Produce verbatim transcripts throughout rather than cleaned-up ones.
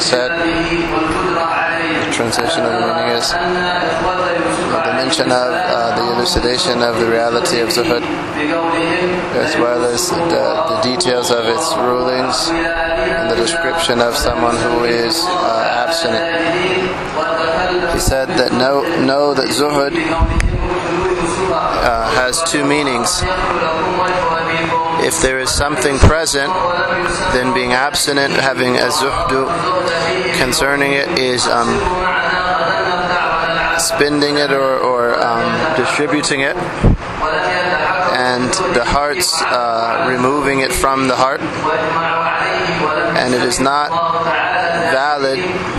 said, the translation of the meaning is the mention of uh, the elucidation of the reality of zuhud, as well as the, the details of its rulings and the description of someone who is uh, abstinent. He said that know, know that zuhud uh, has two meanings. If there is something present, then being abstinent, having a zuhdu concerning it, is um, spending it or, or um, distributing it, and the heart's uh, removing it from the heart. And it is not valid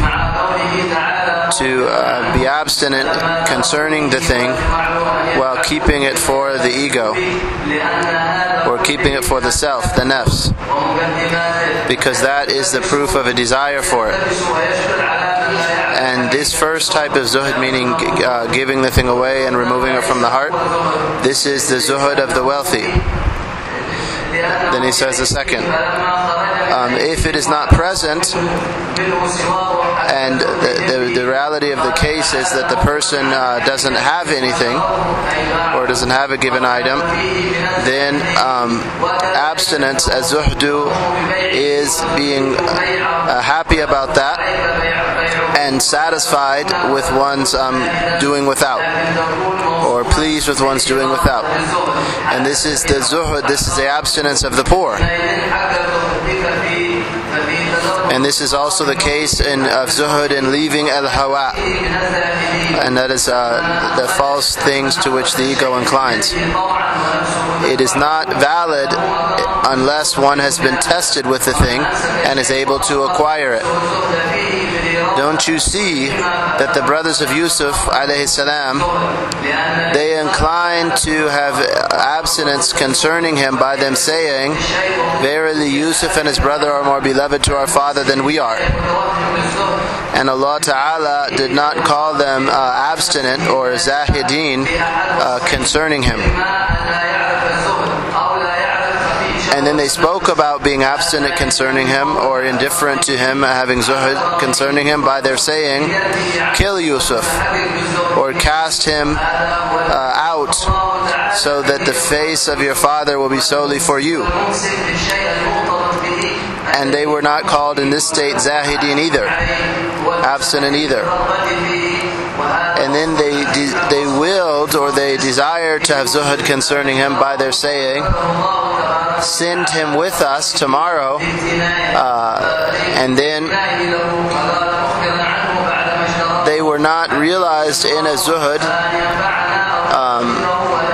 to uh, be abstinent concerning the thing while keeping it for the ego, or keeping it for the self, the nafs, because that is the proof of a desire for it. And this first type of zuhud, meaning uh, giving the thing away and removing it from the heart, this is the zuhud of the wealthy. Then he says the second, um, if it is not present, and the, the, the reality of the case is that the person uh, doesn't have anything, or doesn't have a given item, then um, abstinence as zuhdu is being uh, happy about that and satisfied with one's um, doing without, or pleased with one's doing without. And this is the zuhud, this is the abstinence of the poor. And this is also the case in of zuhud in leaving al-hawa, and that is uh, the false things to which the ego inclines. It is not valid unless one has been tested with the thing and is able to acquire it. Don't you see that the brothers of Yusuf alayhi salam, they inclined to have abstinence concerning him by them saying, verily Yusuf and his brother are more beloved to our father than we are. And Allah Ta'ala did not call them uh, abstinent or zahideen uh, concerning him. And then they spoke about being abstinent concerning him, or indifferent to him, having zuhud concerning him, by their saying, kill Yusuf, or cast him uh, out, so that the face of your father will be solely for you. And they were not called in this state zahidin either, abstinent either. And then they de- they willed, or they desired to have zuhud concerning him by their saying, send him with us tomorrow, uh, and then they were not realized in a zuhud, um,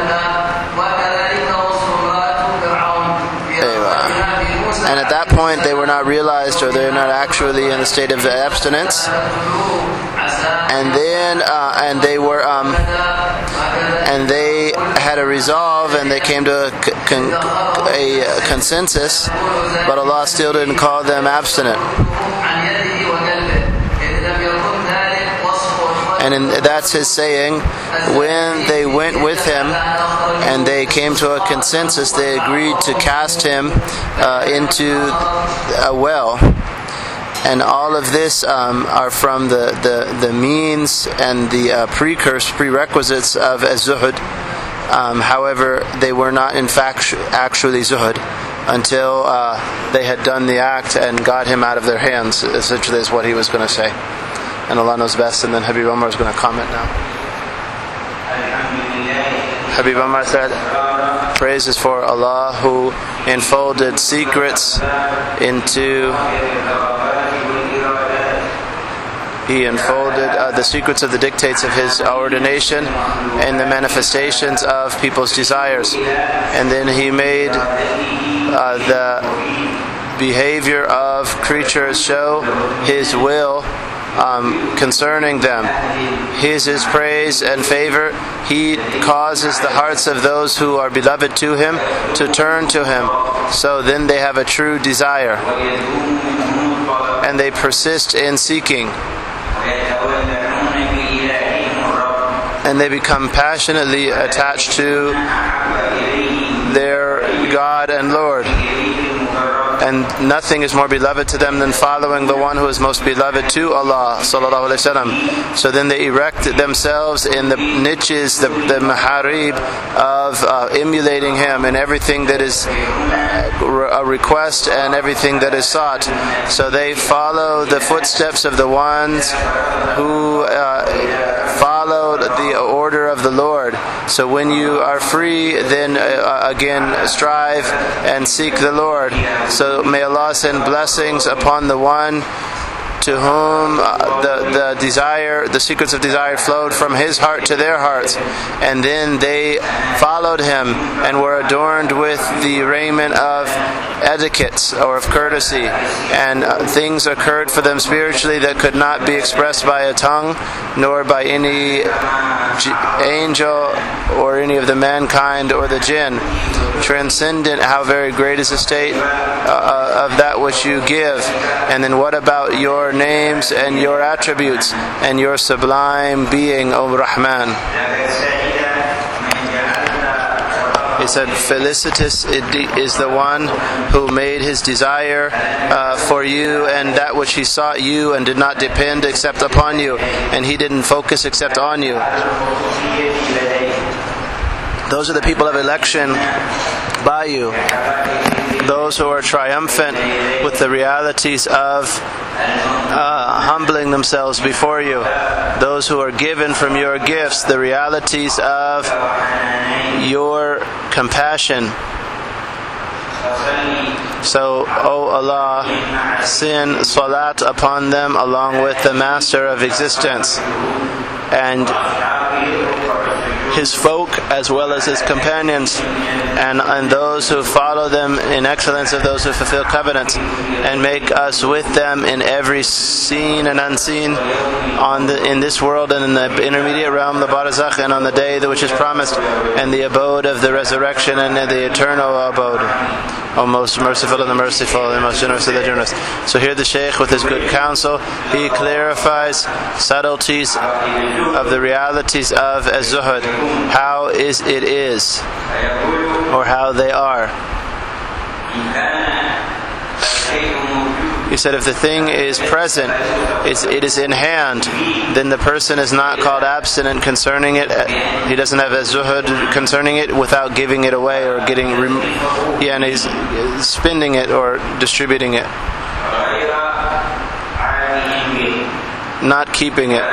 and at that point they were not realized, or they're not actually in the state of abstinence. And then, uh, and they were, um, and they had a resolve, and they came to a, con- a consensus, but Allah still didn't call them abstinent. And in, that's His saying, when they went with him and they came to a consensus, they agreed to cast him uh, into a well. And all of this um, are from the, the, the means and the uh, precursors, prerequisites of a zuhud. Um, however, they were not in fact actually zuhud until uh, they had done the act and got him out of their hands, essentially is what he was going to say. And Allah knows best, and then Habib Omar is going to comment now. Habib Omar said, praise is for Allah who enfolded secrets into... He enfolded uh, the secrets of the dictates of His ordination and the manifestations of people's desires. And then He made uh, the behavior of creatures show His will um, concerning them. His is praise and favor. He causes the hearts of those who are beloved to Him to turn to Him. So then they have a true desire. And they persist in seeking. And they become passionately attached to their God and Lord. and nothing is more beloved to them than following the one who is most beloved to Allah sallallahu alaihi wasallam. So then they erect themselves in the niches, the, the maharib of uh, emulating him in everything that is a request and everything that is sought. So they follow the footsteps of the ones who uh, followed the order of the Lord. So when you are free, then uh, again strive and seek the Lord. So may Allah send blessings upon the one to whom uh, the, the desire, the secrets of desire flowed from his heart to their hearts. And then they followed him and were adorned with the raiment of etiquettes or of courtesy. And uh, things occurred for them spiritually that could not be expressed by a tongue, nor by any g- angel or any of the mankind or the jinn. Transcendent, how very great is the state uh, of that which you give. And then what about your names and your attributes and your sublime being, O Rahman? He said, felicitous is the one who made his desire uh, for you and that which he sought you and did not depend except upon you, and he didn't focus except on you. Those are the people of election by you. Those who are triumphant with the realities of uh, humbling themselves before you. Those who are given from your gifts the realities of your compassion. So, O Allah, send salat upon them along with the Master of existence and his folk as well as his companions, and, and those who follow them in excellence of those who fulfill covenants, and make us with them in every seen and unseen, on the, in this world and in the intermediate realm, the barzakh, and on the day which is promised, and the abode of the resurrection and the eternal abode. O most merciful of the merciful, and most generous of the generous. So here the Shaykh, with his good counsel, he clarifies subtleties of the realities of az-zuhud, how is it is, or how they are. He said if the thing is present, it's, it is in hand, then the person is not called abstinent concerning it. He doesn't have az-zuhud concerning it without giving it away or getting, rem- yeah, and he's spending it or distributing it, not keeping it,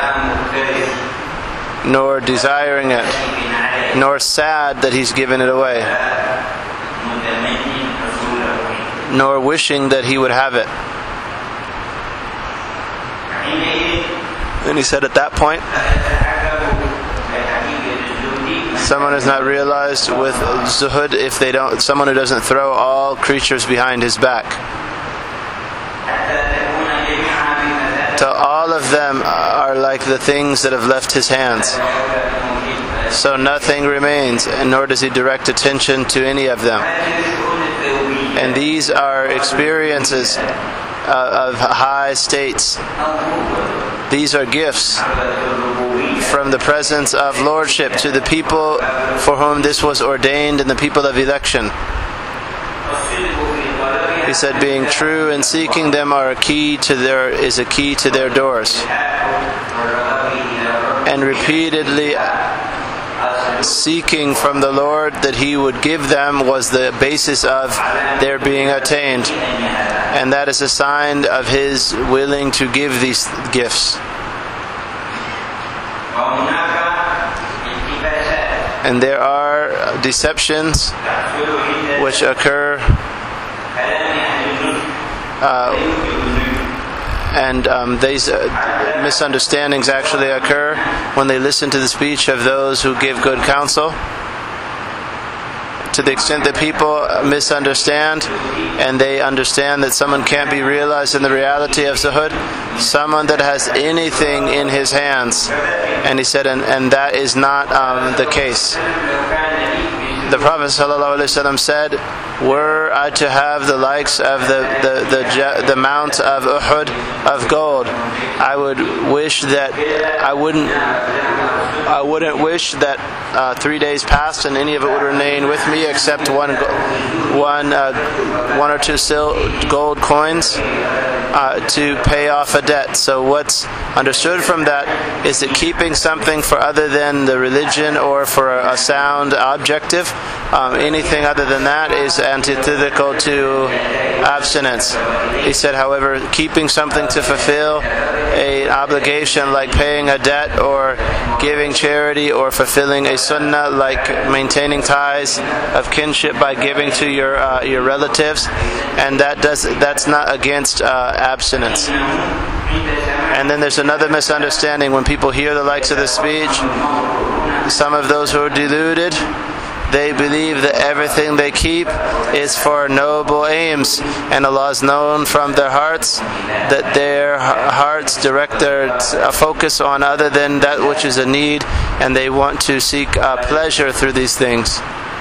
nor desiring it, nor sad that he's given it away, nor wishing that he would have it. And he said at that point, someone is not realized with zuhud if they don't, someone who doesn't throw all creatures behind his back. So all of them are like the things that have left his hands. So nothing remains, and nor does he direct attention to any of them. And these are experiences uh, of high states. These are gifts from the presence of Lordship to the people for whom this was ordained, and the people of election. He said, being true and seeking them are a key to their is a key to their doors. And repeatedly seeking from the Lord that He would give them was the basis of their being attained. And that is a sign of His willing to give these gifts. And there are deceptions which occur uh, and um, these uh, misunderstandings actually occur when they listen to the speech of those who give good counsel. To the extent that people misunderstand and they understand that someone can't be realized in the reality of zuhud, someone that has anything in his hands, and he said, and, and that is not um, the case. The Prophet ﷺ said, were I to have the likes of the the the, the mount of Uhud of gold, I would wish that I wouldn't I wouldn't wish that uh, three days passed and any of it would remain with me except one one uh, one or two sil- gold coins uh, to pay off a debt. So what's understood from that is that keeping something for other than the religion or for a sound objective, um, anything other than that is antithetical to abstinence. He said, however, keeping something to fulfill an obligation like paying a debt or giving charity or fulfilling a sunnah like maintaining ties of kinship by giving to your uh, your relatives, and that does that's not against uh, abstinence. And then there's another misunderstanding when people hear the likes of this speech. Some of those who are deluded, they believe that everything they keep is for noble aims, and Allah is known from their hearts that their hearts direct their focus on other than that which is a need, and they want to seek uh, pleasure through these things.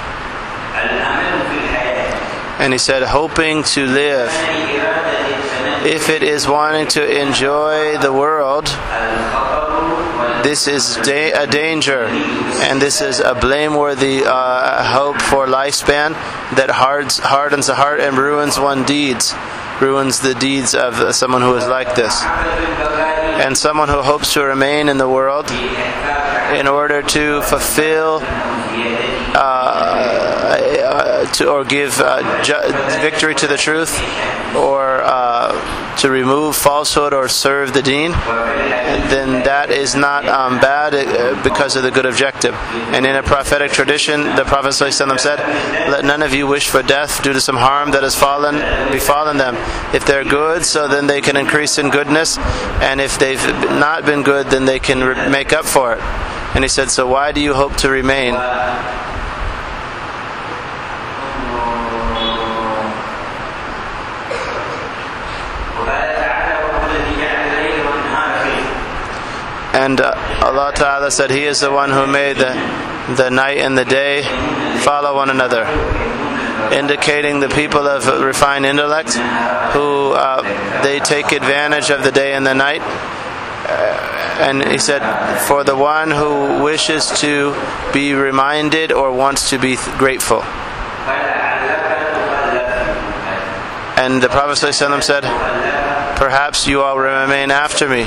And he said, hoping to live. If it is wanting to enjoy the world, this is da- a danger, and this is a blameworthy uh, hope for lifespan that hards, hardens the heart and ruins one's deeds, ruins the deeds of someone who is like this. And someone who hopes to remain in the world in order to fulfill uh, uh, to, or give uh, ju- victory to the truth, or uh, to remove falsehood or serve the deen, then that is not um, bad uh, because of the good objective. And in a prophetic tradition, the Prophet ﷺ said, let none of you wish for death due to some harm that has fallen befallen them. If they're good, so then they can increase in goodness, and if they've not been good, then they can re- make up for it. And he said, so why do you hope to remain? And uh, Allah Ta'ala said, He is the one who made the, the night and the day follow one another, indicating the people of refined intellect who uh, they take advantage of the day and the night. Uh, and he said, for the one who wishes to be reminded or wants to be th- grateful. And the Prophet ﷺ said, perhaps you all remain after me.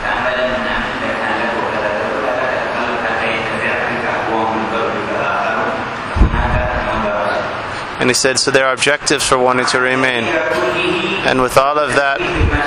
And he said, so there are objectives for wanting to remain. And with all of that,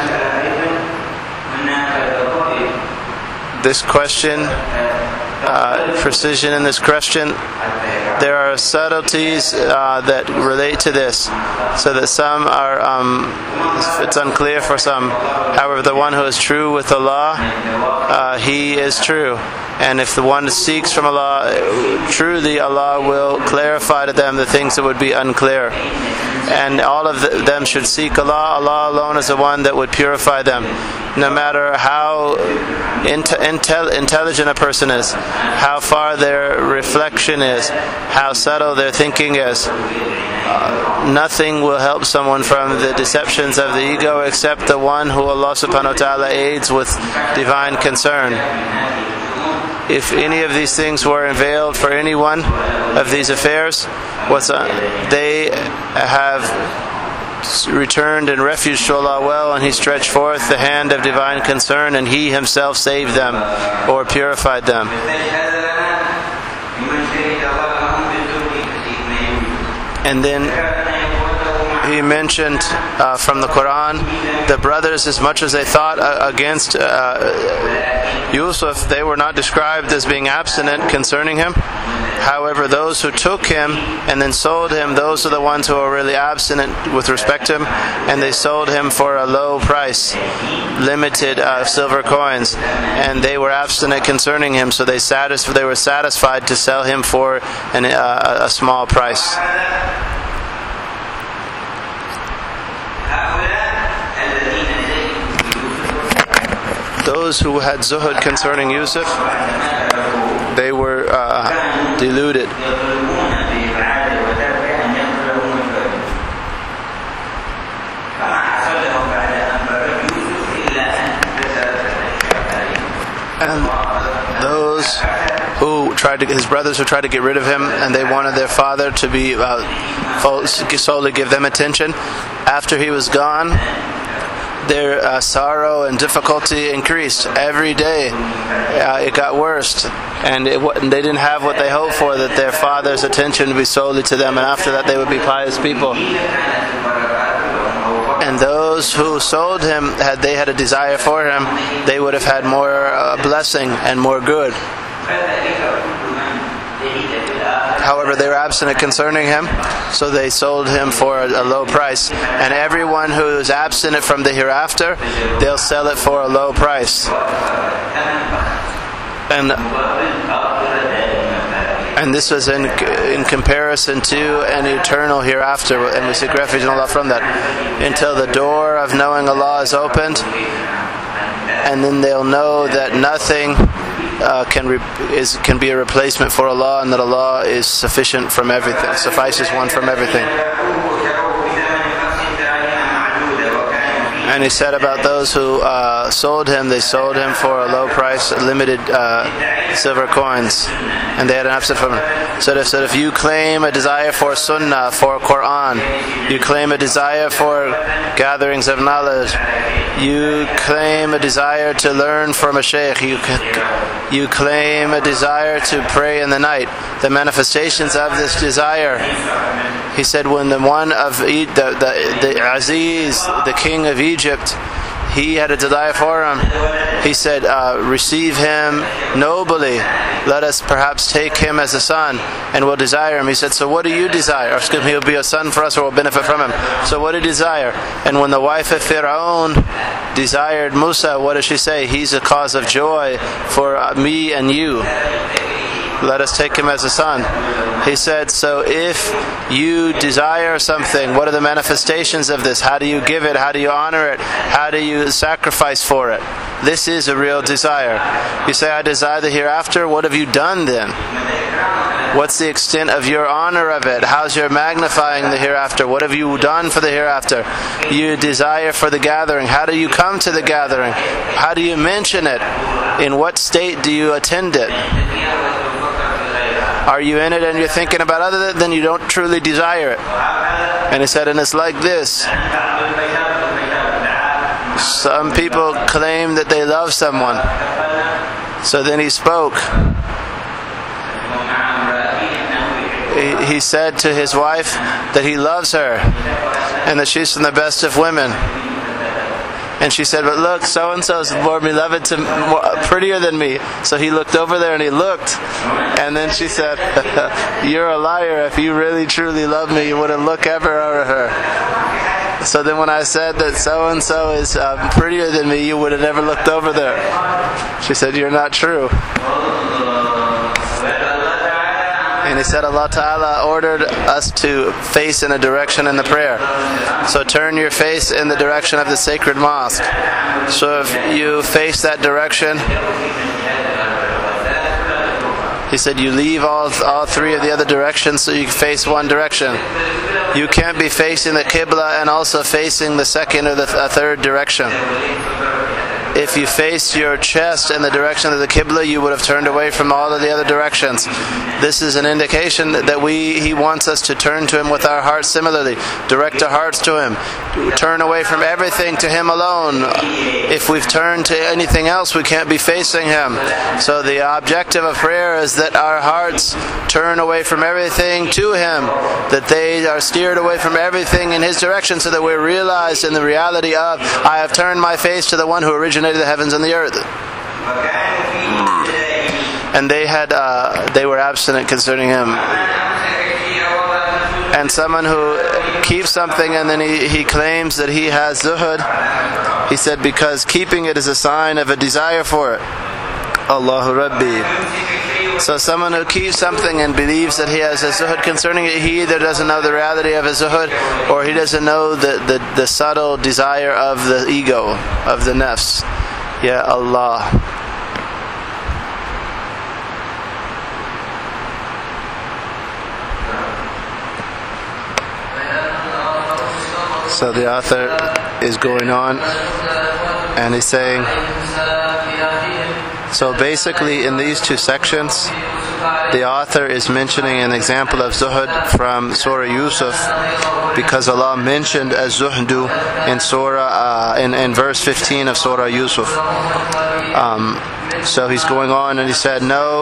this question, uh, precision in this question, there are subtleties uh, that relate to this, so that some are, um, it's unclear for some. However, the one who is true with Allah, uh, he is true. And if the one seeks from Allah, truly Allah will clarify to them the things that would be unclear. And all of the, them should seek Allah. Allah alone is the one that would purify them. No matter how inte- intel- intelligent a person is, how far their reflection is, how subtle their thinking is, uh, nothing will help someone from the deceptions of the ego except the one who Allah subhanahu wa ta'ala aids with divine concern. If any of these things were unveiled for any one of these affairs, what's uh, they have returned in refuge to Allah well, and He stretched forth the hand of divine concern, and He Himself saved them or purified them. And then he mentioned uh, from the Quran, the brothers, as much as they thought uh, against uh, Yusuf, they were not described as being abstinent concerning him. However, those who took him and then sold him, those are the ones who are really abstinent with respect to him, and they sold him for a low price, limited uh, silver coins, and they were abstinent concerning him, so they satis- they were satisfied to sell him for an, uh, a small price. Those who had zuhud concerning Yusuf, they were uh, deluded. tried to, his brothers who tried to get rid of him, and they wanted their father to be uh, solely give them attention. After he was gone, their uh, sorrow and difficulty increased every day. Uh, it got worse, and it, they didn't have what they hoped for, that their father's attention would be solely to them, and after that they would be pious people. And those who sold him, had they had a desire for him, they would have had more uh, blessing and more good. However, they were abstinent concerning him, so they sold him for a low price. And everyone who is abstinent from the hereafter, they'll sell it for a low price. And and this was in in comparison to an eternal hereafter, and we seek refuge in Allah from that, until the door of knowing Allah is opened, and then they'll know that nothing Uh, can re- is can be a replacement for Allah, and that Allah is sufficient from everything, suffices one from everything. And he said about those who uh, sold him, they sold him for a low price, limited uh, silver coins, and they had an absent from him. So they said, if you claim a desire for Sunnah, for Quran, you claim a desire for gatherings of knowledge, you claim a desire to learn from a sheikh, you you claim a desire to pray in the night, the manifestations of this desire. He said, when the one of the, the, the Aziz, the king of Egypt, he had a desire for him. He said, uh, receive him nobly. Let us perhaps take him as a son, and we'll desire him. He said, so what do you desire? Or excuse me, he'll be a son for us, or we'll benefit from him. So what do you desire? And when the wife of Fir'aun desired Musa, what does she say? He's a cause of joy for me and you. Let us take him as a son. He said, so if you desire something, what are the manifestations of this? How do you give it? How do you honor it? How do you sacrifice for it? This is a real desire. You say, I desire the hereafter. What have you done then? What's the extent of your honor of it? How's your magnifying the hereafter? What have you done for the hereafter? You desire for the gathering. How do you come to the gathering? How do you mention it? In what state do you attend it? Are you in it and you're thinking about other than, then you don't truly desire it. And he said, and it's like this. Some people claim that they love someone. So then he spoke. He, he said to his wife that he loves her and that she's from the best of women. And she said, but look, so-and-so is more beloved to more, prettier than me. So he looked over there and he looked. And then she said, you're a liar. If you really truly love me, you wouldn't look ever over her. So then when I said that so-and-so is um, prettier than me, you would have never looked over there. She said, you're not true. And he said, Allah Ta'ala ordered us to face in a direction in the prayer. So turn your face in the direction of the sacred mosque. So if you face that direction, he said, you leave all all three of the other directions so you can face one direction. You can't be facing the Qibla and also facing the second or the th- uh, third direction. If you faced your chest in the direction of the Qibla, you would have turned away from all of the other directions. This is an indication that we He wants us to turn to Him with our hearts similarly. Direct our hearts to Him. Turn away from everything to Him alone. If we've turned to anything else, we can't be facing Him. So the objective of prayer is that our hearts turn away from everything to Him, that they are steered away from everything in His direction, so that we're realized in the reality of, I have turned my face to the one who originated the heavens and the earth. And they had uh, they were abstinent concerning him. And someone who keeps something and then he, he claims that he has zuhud, he said, because keeping it is a sign of a desire for it. Allahu Rabbi. So someone who keeps something and believes that he has a zuhud concerning it, he either doesn't know the reality of his zuhud, or he doesn't know the, the, the subtle desire of the ego, of the nafs. Ya Allah. So the author is going on and he's saying, so basically in these two sections The author is mentioning an example of zuhud from Surah Yusuf because Allah mentioned as zuhdu in Surah uh, in, in verse fifteen of Surah Yusuf. Um, so he's going on and he said, no.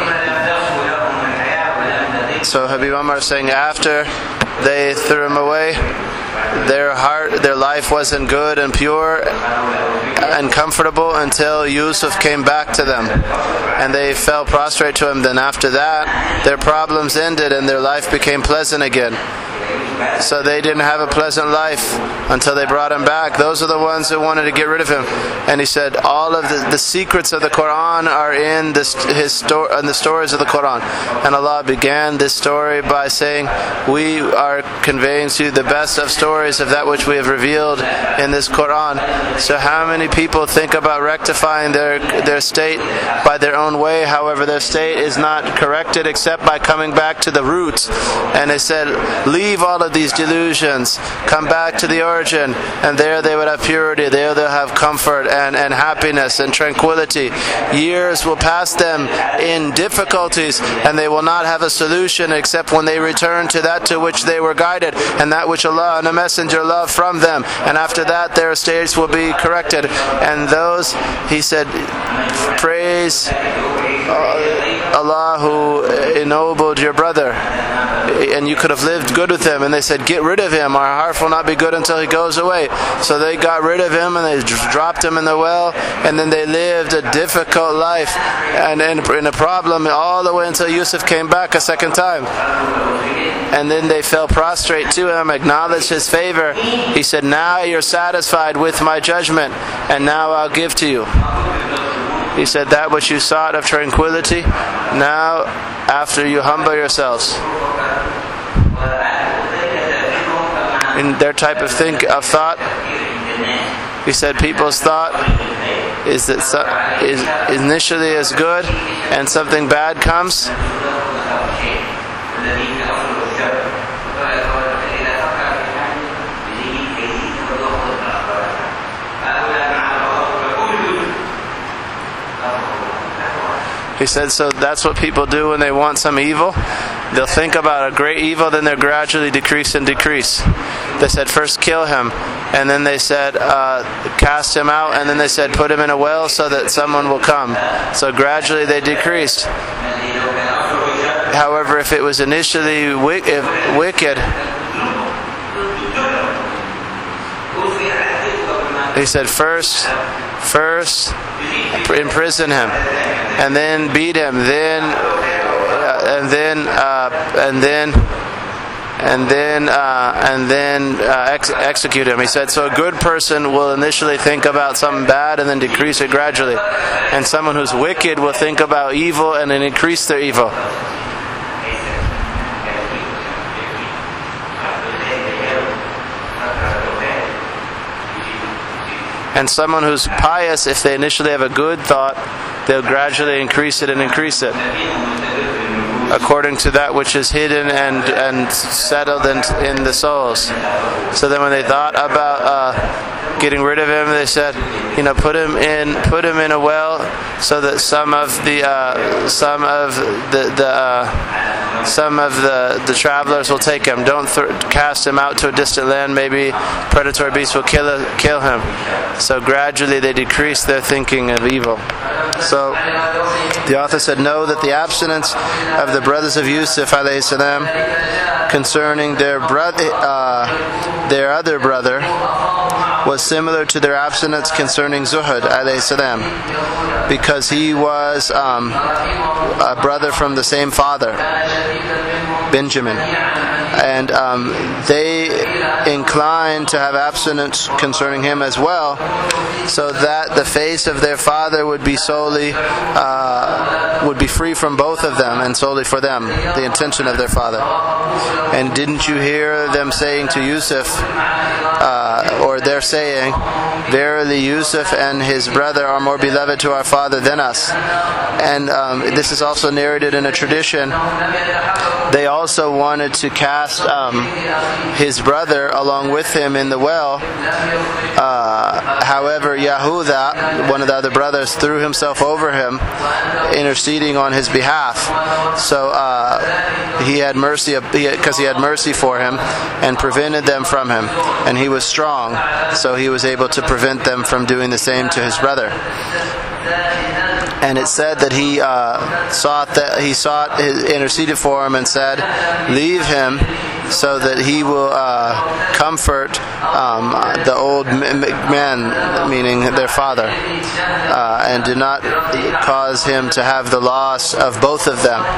So Habib Umar is saying after they threw him away, their heart, their life wasn't good and pure and comfortable until Yusuf came back to them and they fell prostrate to him. Then after that, their problems ended and their life became pleasant again. So they didn't have a pleasant life until they brought him back. Those are the ones who wanted to get rid of him. And he said, all of the, the secrets of the Quran are in this, his sto- in the stories of the Quran. And Allah began this story by saying, we are conveying to you the best of stories of that which we have revealed in this Quran. So how many people think about rectifying their, their state by their own way? However, their state is not corrected except by coming back to the roots. And they said, leave all of these delusions, come back to the origin, and there they would have purity, there they'll have comfort and, and happiness and tranquility. Years will pass them in difficulties and they will not have a solution except when they return to that to which they were guided and that which Allah and the Messenger love from them, and after that their states will be corrected. And those, he said, praise Allah who ennobled your brother and you could have lived good with him. And they said, get rid of him, our heart will not be good until he goes away. So they got rid of him and they dropped him in the well, and then they lived a difficult life and in a problem all the way until Yusuf came back a second time. And then they fell prostrate to him, acknowledged his favor. He said, now you're satisfied with my judgment and now I'll give to you. He said, that which you sought of tranquility, now after you humble yourselves. In their type of think of thought, he said, people's thought is that so, is initially is good and something bad comes. He said, so that's what people do when they want some evil. They'll think about a great evil, then they'll gradually decrease and decrease. They said, first kill him, and then they said, uh, cast him out, and then they said, put him in a well so that someone will come. So gradually they decreased. However, if it was initially wicked, he said, first, first imprison him, and then beat him, then, uh, and then, uh, and then, and then, uh, and then uh, ex- execute him. He said, so a good person will initially think about something bad and then decrease it gradually, and someone who's wicked will think about evil and then increase their evil. And someone who's pious, if they initially have a good thought, they'll gradually increase it and increase it, according to that which is hidden and, and settled in, in the souls. So then when they thought about uh, getting rid of him, they said, you know, put him in put him in a well so that some of the uh, some of the, the uh, some of the, the travelers will take him. Don't th- cast him out to a distant land. Maybe predatory beasts will kill kill him. So gradually they decrease their thinking of evil. So the author said, know that the abstinence of the brothers of Yusuf alayhi salam concerning their brother, uh, their other brother, was similar to their abstinence concerning Zuhud alayhi salam, because he was um, a brother from the same father, Benjamin, and um, they inclined to have abstinence concerning him as well, so that the face of their father would be solely uh, would be free from both of them and solely for them, the intention of their father. And didn't you hear them saying to Yusuf, uh, or they're saying, verily Yusuf and his brother are more beloved to our father than us. And um, this is also narrated in a tradition. They also wanted to cast cast um, his brother along with him in the well. Uh, however, Yahuda, one of the other brothers, threw himself over him, interceding on his behalf. So uh, he had mercy, because he, he had mercy for him, and prevented them from him. And he was strong, so he was able to prevent them from doing the same to his brother. And it said that he uh, sought that he sought his, interceded for him and said, "Leave him, so that he will uh, comfort um, the old man," meaning their father, uh, and do not cause him to have the loss of both of them.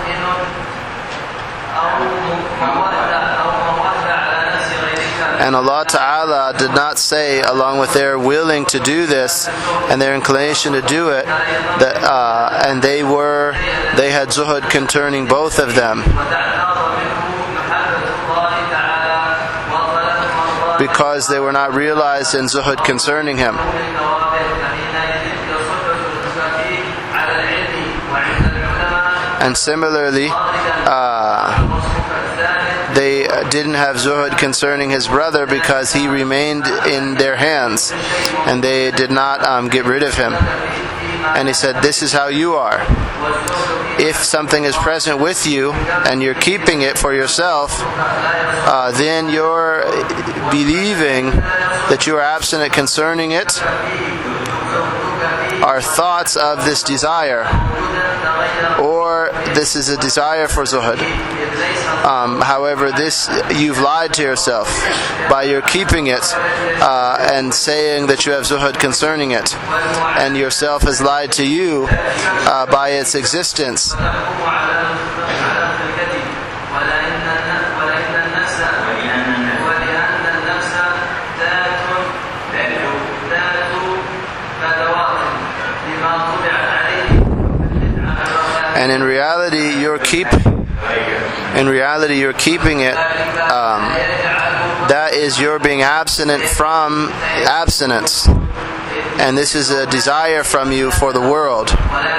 And Allah Ta'ala did not say, along with their willing to do this and their inclination to do it, that uh, and they were they had zuhud concerning both of them, because they were not realized in zuhud concerning him. And similarly, uh, they didn't have zuhud concerning his brother because he remained in their hands, and they did not um, get rid of him. And he said, "This is how you are. If something is present with you and you're keeping it for yourself, uh, then you're believing that you are abstinent concerning it are thoughts of this desire, or this is a desire for zuhud. Um, however, this you've lied to yourself by your keeping it uh, and saying that you have zuhud concerning it, and yourself has lied to you uh, by its existence." And in reality, you're keep. In reality, you're keeping it. Um, that is, you're being abstinent from abstinence, and this is a desire from you for the world,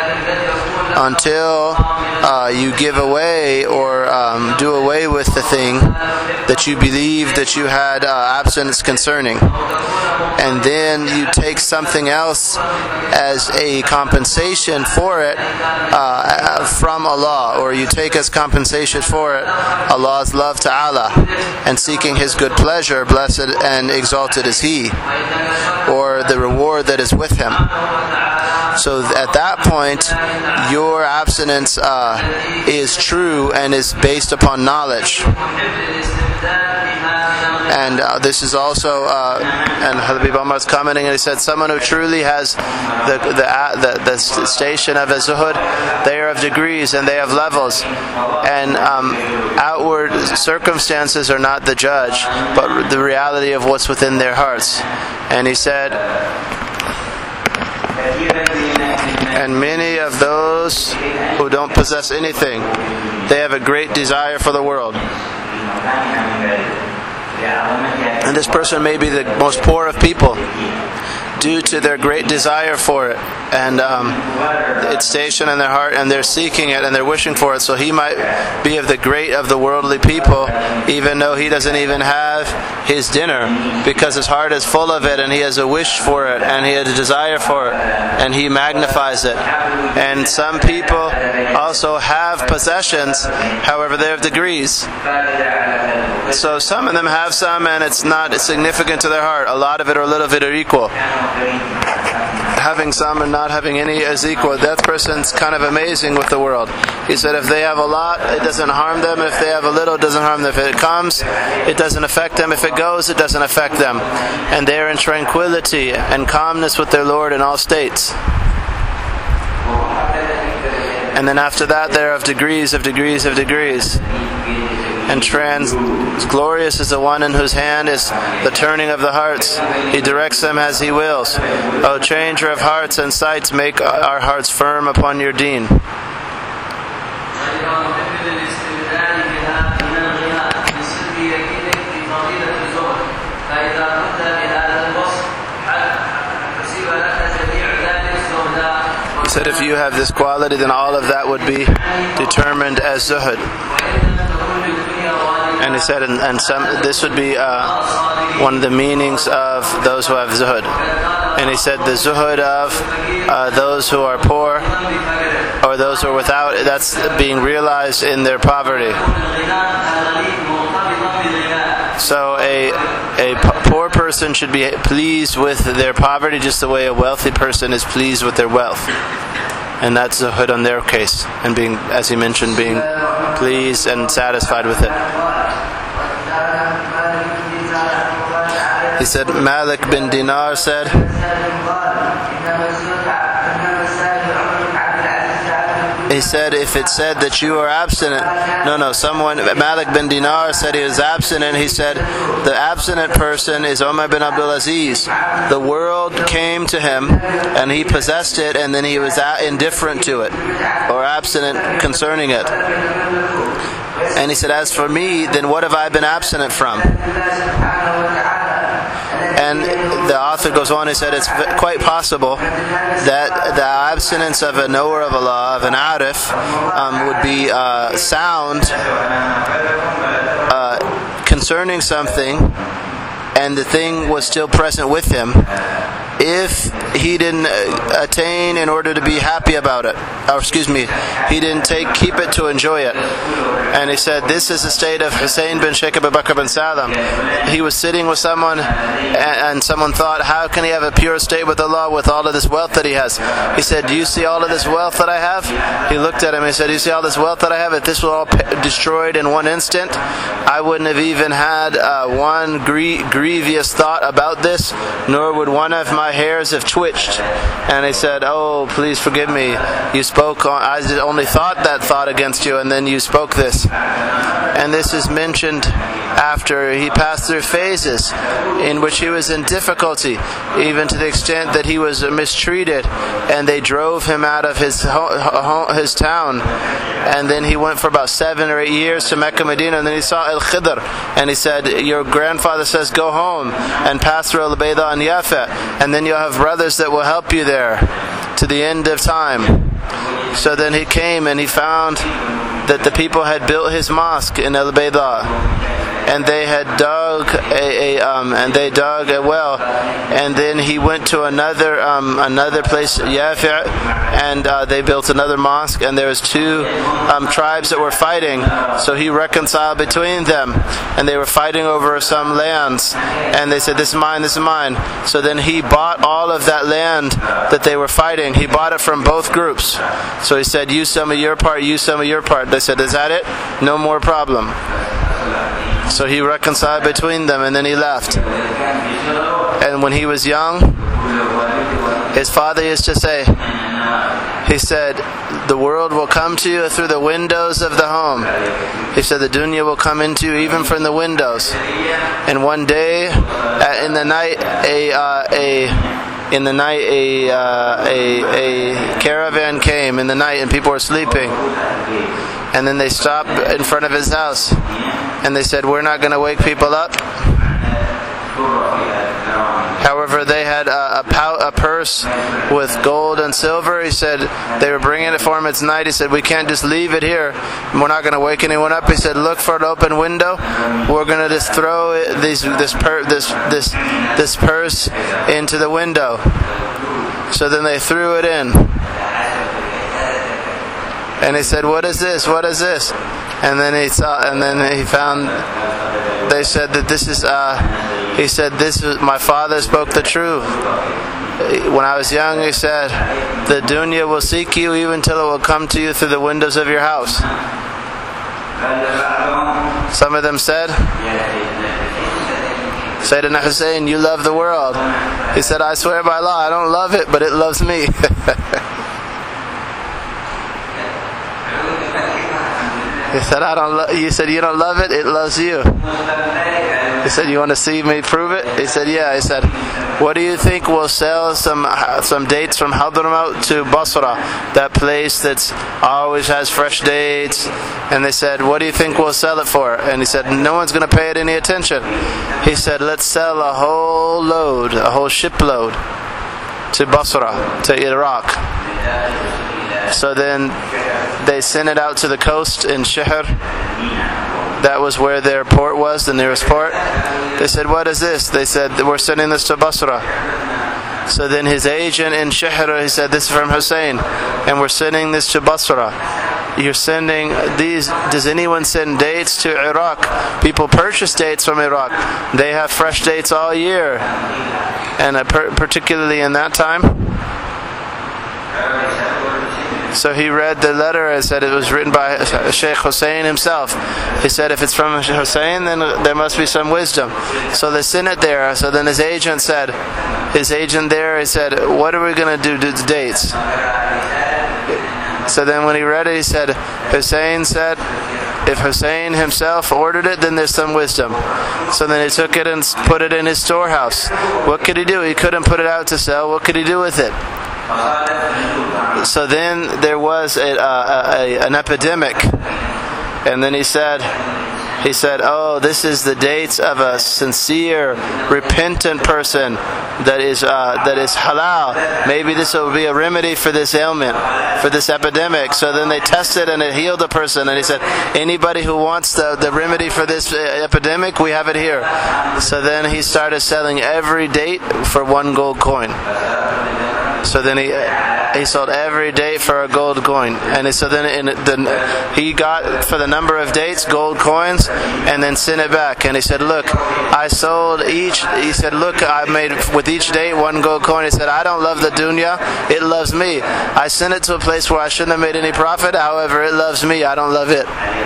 until uh, you give away or um, do away with the thing that you believed that you had uh, abstinence concerning, and then you take something else as a compensation for it uh, from Allah, or you take as compensation for it Allah's love to Allah and seeking His good pleasure, blessed and exalted is He, or the reward that is with Him. So at that point, your abstinence uh, is true and is based upon knowledge. And uh, this is also, uh, and Habib Omar is commenting, and he said, someone who truly has the the the, the station of a zuhud, they are of degrees and they have levels, and um, outward circumstances are not the judge, but the reality of what's within their hearts. And he said, and many of those who don't possess anything, they have a great desire for the world. And this person may be the most poor of people due to their great desire for it, and um, its station in their heart, and they're seeking it and they're wishing for it. So he might be of the great of the worldly people, even though he doesn't even have his dinner, because his heart is full of it and he has a wish for it and he has a desire for it, and he magnifies it. And some people also have possessions, however they have degrees. So some of them have some and it's not significant to their heart. A lot of it or a little of it are equal. Having some and not having any is equal. That person's kind of amazing with the world. He said if they have a lot, it doesn't harm them. If they have a little, it doesn't harm them. If it comes, it doesn't affect them. If it goes, it doesn't affect them. And they are in tranquility and calmness with their Lord in all states. And then after that, they're of degrees, of degrees, of degrees. And trans glorious is the one in whose hand is the turning of the hearts. He directs them as He wills. O changer of hearts and sights, make our hearts firm upon your deen. He said if you have this quality, then all of that would be determined as zuhud. And he said, and, and some, this would be uh, one of the meanings of those who have zuhud. And he said the zuhud of uh, those who are poor or those who are without, that's being realized in their poverty. So a a poor person should be pleased with their poverty just the way a wealthy person is pleased with their wealth. And that's zuhud on their case, and being, as he mentioned, being pleased and satisfied with it. He said, Malik bin Dinar said, he said, if it said that you are abstinent, no, no, someone, Malik bin Dinar said he was abstinent. He said, the abstinent person is Umar bin Abdul Aziz. The world came to him and he possessed it, and then he was indifferent to it or abstinent concerning it. And he said, as for me, then what have I been abstinent from? And the author goes on, he said, it's quite possible that the abstinence of a knower of Allah, of an arif, um, would be uh, sound uh, concerning something, and the thing was still present with him, if he didn't attain in order to be happy about it, or excuse me, he didn't take keep it to enjoy it. And he said, this is the state of Hussein bin Sheikh Abu Bakr bin Salam. He was sitting with someone, and someone thought, how can he have a pure state with Allah with all of this wealth that he has? He said, do you see all of this wealth that I have? He looked at him and he said, do you see all this wealth that I have? If this was all destroyed in one instant, I wouldn't have even had uh, one grie- grievous thought about this, nor would one of my hairs have twitched. And he said, oh, please forgive me. You spoke on, I only thought that thought against you, and then you spoke this. And this is mentioned after he passed through phases in which he was in difficulty, even to the extent that he was mistreated, and they drove him out of his home, his town. And then he went for about seven or eight years to Mecca, Medina, and then he saw Al-Khidr, and he said, your grandfather says go home and pass through Al-Bayda and Yafa, and then you'll have brothers that will help you there to the end of time. So then he came and he found that the people had built his mosque in Al-Bayda, and they had dug a, a um, and they dug a well, and then he went to another um, another place, Yafi', and uh, they built another mosque, and there was two um, tribes that were fighting. So he reconciled between them, and they were fighting over some lands, and they said, this is mine, this is mine. So then he bought all of that land that they were fighting. He bought it from both groups. So he said, you some of your part, you some of your part. They said, is that it? No more problem. So he reconciled between them, and then he left. And when he was young, his father used to say, he said, the world will come to you through the windows of the home. He said, the dunya will come into you even from the windows. And one day, uh, in the night, a uh, a in the night, a, uh, a a caravan came in the night, and people were sleeping. And then they stopped in front of his house, and they said, we're not going to wake people up. However, they had a, a, pout, a purse with gold and silver. He said they were bringing it for him. It's night. He said, we can't just leave it here. We're not going to wake anyone up. He said, look for an open window. We're going to just throw it, these, this, pur- this, this, this purse into the window. So then they threw it in. And he said, what is this? What is this? And then he saw, and then he found, they said that this is, uh, he said, this is, my father spoke the truth. When I was young, he said, the dunya will seek you even till it will come to you through the windows of your house. Some of them said, Sayyidina Hussein, you love the world. He said, I swear by Allah, I don't love it, but it loves me. He said, I don't lo-. You said, you don't love it, it loves you. He said, you want to see me prove it? He said, yeah. He said, what do you think will sell some some dates from Hadramaut to Basra, that place that's always has fresh dates? And they said, what do you think we'll sell it for? And he said, no one's going to pay it any attention. He said, let's sell a whole load, a whole shipload to Basra, to Iraq. So then they sent it out to the coast in Shihr, That was where their port was, the nearest port. They said, what is this? They said, we're sending this to Basra. So then his agent in Shihr, he said, this is from Hussein, and we're sending this to Basra. You're sending these, does anyone send dates to Iraq? People purchase dates from Iraq. They have fresh dates all year. And uh, per- particularly in that time. So he read the letter and said it was written by Sheikh Hussein himself. He said if it's from Hussein, then there must be some wisdom. So they sent it there. So then his agent said, his agent there, he said, what are we going to do to the dates? So then when he read it, he said, Hussein said, if Hussein himself ordered it, then there's some wisdom. So then he took it and put it in his storehouse. What could he do? He couldn't put it out to sell. What could he do with it? So then there was a, a, a, an epidemic, and then he said, he said, oh, this is the dates of a sincere, repentant person that is uh, that is halal. Maybe this will be a remedy for this ailment, for this epidemic. So then they tested and it healed the person. And he said, anybody who wants the, the remedy for this epidemic, we have it here. So then he started selling every date for one gold coin. So then he he sold every date for a gold coin, and so then in the, he got for the number of dates gold coins, and then sent it back. And he said, "Look, I sold each." He said, "Look, I made with each date one gold coin." He said, "I don't love the dunya; it loves me. I sent it to a place where I shouldn't have made any profit. However, it loves me. I don't love it."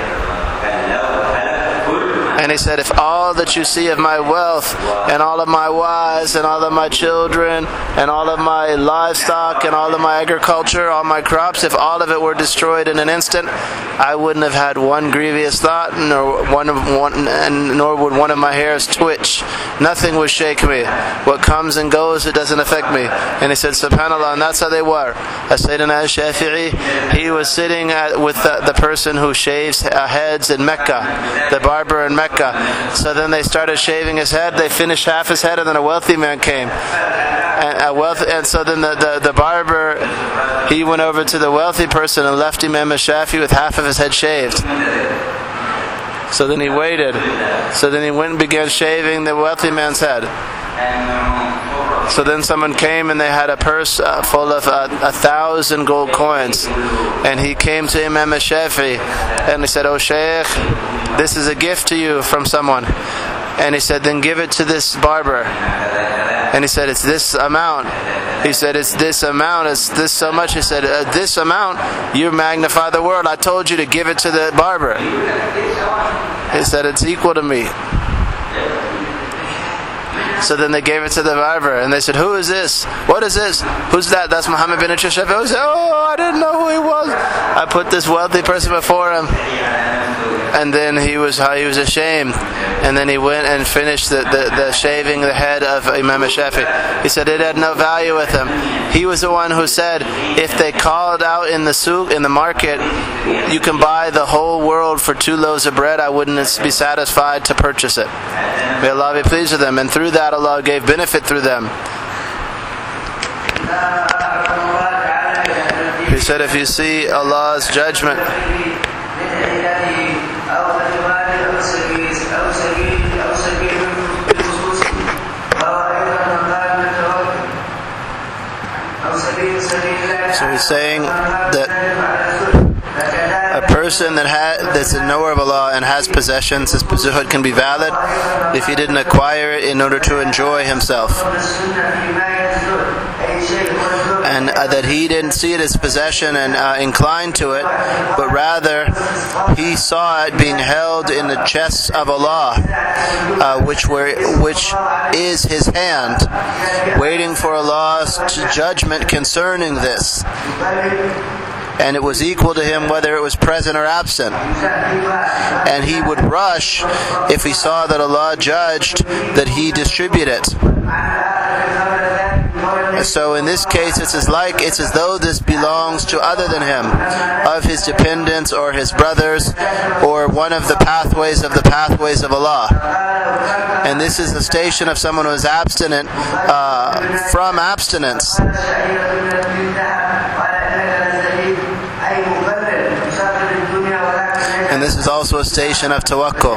And he said, if all that you see of my wealth and all of my wives and all of my children and all of my livestock and all of my agriculture, all my crops, if all of it were destroyed in an instant, I wouldn't have had one grievous thought, nor one of one, and nor would one of my hairs twitch. Nothing would shake me. What comes and goes, it doesn't affect me. And he said, subhanAllah, and that's how they were. As Sayyidina al-Shafi'i, he was sitting at, with the, the person who shaves heads in Mecca, the barber in Mecca. So then they started shaving his head. They finished half his head, and then a wealthy man came. And, a wealth, and so then the, the, the barber, he went over to the wealthy person and left Imam al-Shafi with half of his head shaved. So then he waited. So then he went and began shaving the wealthy man's head. So then someone came and they had a purse uh, full of uh, a thousand gold coins. And he came to Imam al-Shafi and he said, "Oh Shaykh, this is a gift to you from someone." And he said, "Then give it to this barber." And he said, "It's this amount." He said, "It's this amount, it's this so much." He said, uh, "This amount, you magnify the word. I told you to give it to the barber." He said, "It's equal to me." So then they gave it to the barber, and they said, "Who is this? What is this? Who's that?" "That's Muhammad bin Shafi." I said, "Oh, I didn't know who he was." I put this wealthy person before him, and then he was he was ashamed, and then he went and finished the, the, the shaving the head of Imam al-Shafi. He said it had no value with him. He was the one who said, if they called out in the souk, in the market, you can buy the whole world for two loaves of bread, I wouldn't be satisfied to purchase it. May Allah be pleased with them. And through that, Allah gave benefit through them. He said, if you see Allah's judgment, so he's saying that a person that ha- that's a knower of Allah and has possessions, his zuhud can be valid if he didn't acquire it in order to enjoy himself. And uh, that he didn't see it as possession and uh, inclined to it, but rather he saw it being held in the chests of Allah, uh, which were which is His hand, waiting for Allah's judgment concerning this. And it was equal to him whether it was present or absent. And he would rush if he saw that Allah judged that he distribute it. So in this case, it's as like it's as though this belongs to other than him, of his dependents or his brothers, or one of the pathways of the pathways of Allah. And this is the station of someone who is abstinent uh, from abstinence. And this this is also a station of tawakkul.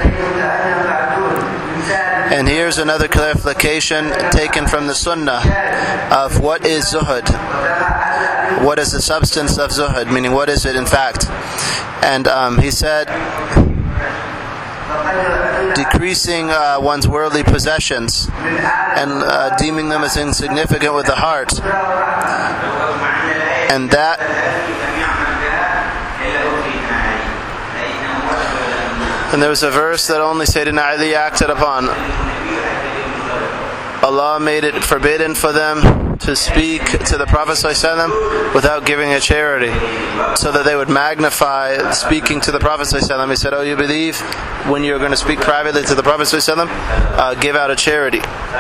And here's another clarification taken from the Sunnah of what is zuhud. What is the substance of zuhud? Meaning, what is it in fact? And um, he said, decreasing uh, one's worldly possessions and uh, deeming them as insignificant with the heart. And that and there was a verse that only Sayyidina Ali acted upon. Allah made it forbidden for them to speak to the Prophet ﷺ without giving a charity, so that they would magnify speaking to the Prophet ﷺ. He said, oh, you believe when you're going to speak privately to the Prophet ﷺ, uh, give out a charity.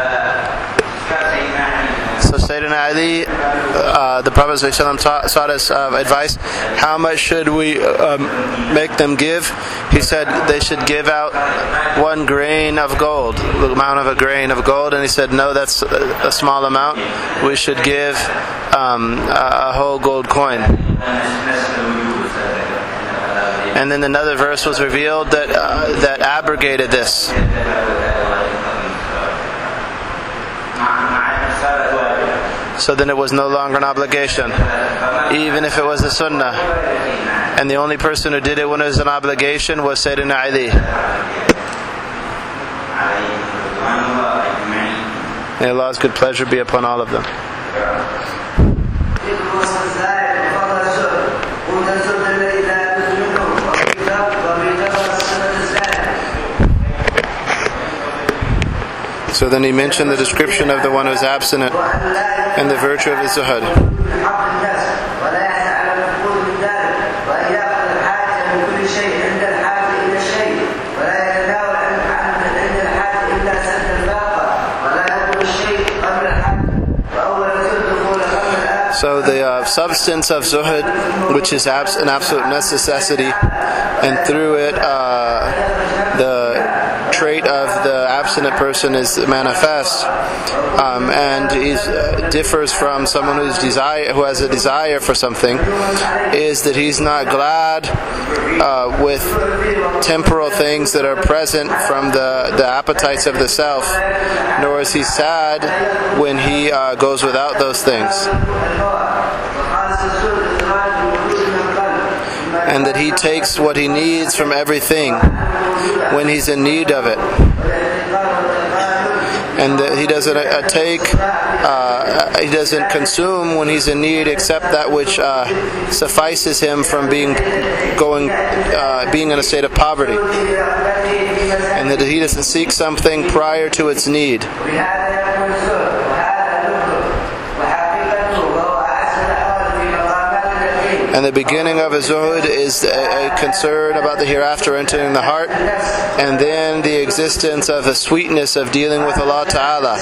So Sayyidina Ali, uh, the Prophet ﷺ taught, taught us uh, advice. How much should we um, make them give? He said they should give out one grain of gold, the amount of a grain of gold. And he said, no, that's a, a small amount. We should give um, a, a whole gold coin. And then another verse was revealed that uh, that abrogated this. So then it was no longer an obligation, even if it was a sunnah. And the only person who did it when it was an obligation was Sayyidina Ali. May Allah's good pleasure be upon all of them. So then he mentioned the description of the one who is abstinent and the virtue of his zuhud. So the uh, substance of zuhud, which is abs- an absolute necessity, and through it uh, the trait of the abstinent person is manifest, um, and he uh, differs from someone who's desire, who has a desire for something, is that he's not glad uh, with temporal things that are present from the, the appetites of the self, nor is he sad when he uh, goes without those things. And that he takes what he needs from everything when he's in need of it. And that he doesn't uh, take, uh, he doesn't consume when he's in need except that which uh, suffices him from being going, uh, being in a state of poverty. And that he doesn't seek something prior to its need. And the beginning of a zuhud is a, a concern about the hereafter entering the heart, and then the existence of the sweetness of dealing with Allah Ta'ala.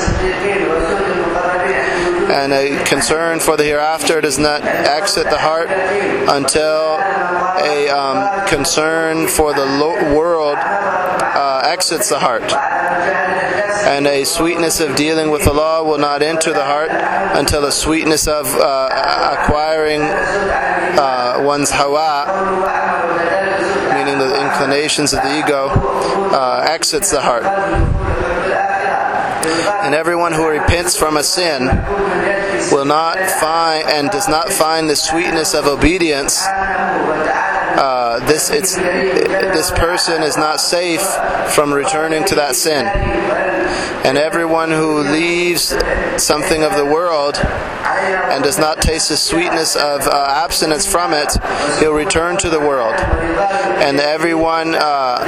And a concern for the hereafter does not exit the heart until a um, concern for the lo- world uh, exits the heart. And a sweetness of dealing with Allah will not enter the heart until a sweetness of uh, acquiring uh, one's hawa, meaning the inclinations of the ego, uh, exits the heart. And everyone who repents from a sin will not find and does not find the sweetness of obedience. Uh, this it's this person is not safe from returning to that sin. And everyone who leaves something of the world and does not taste the sweetness of uh, abstinence from it, he'll return to the world. And everyone uh,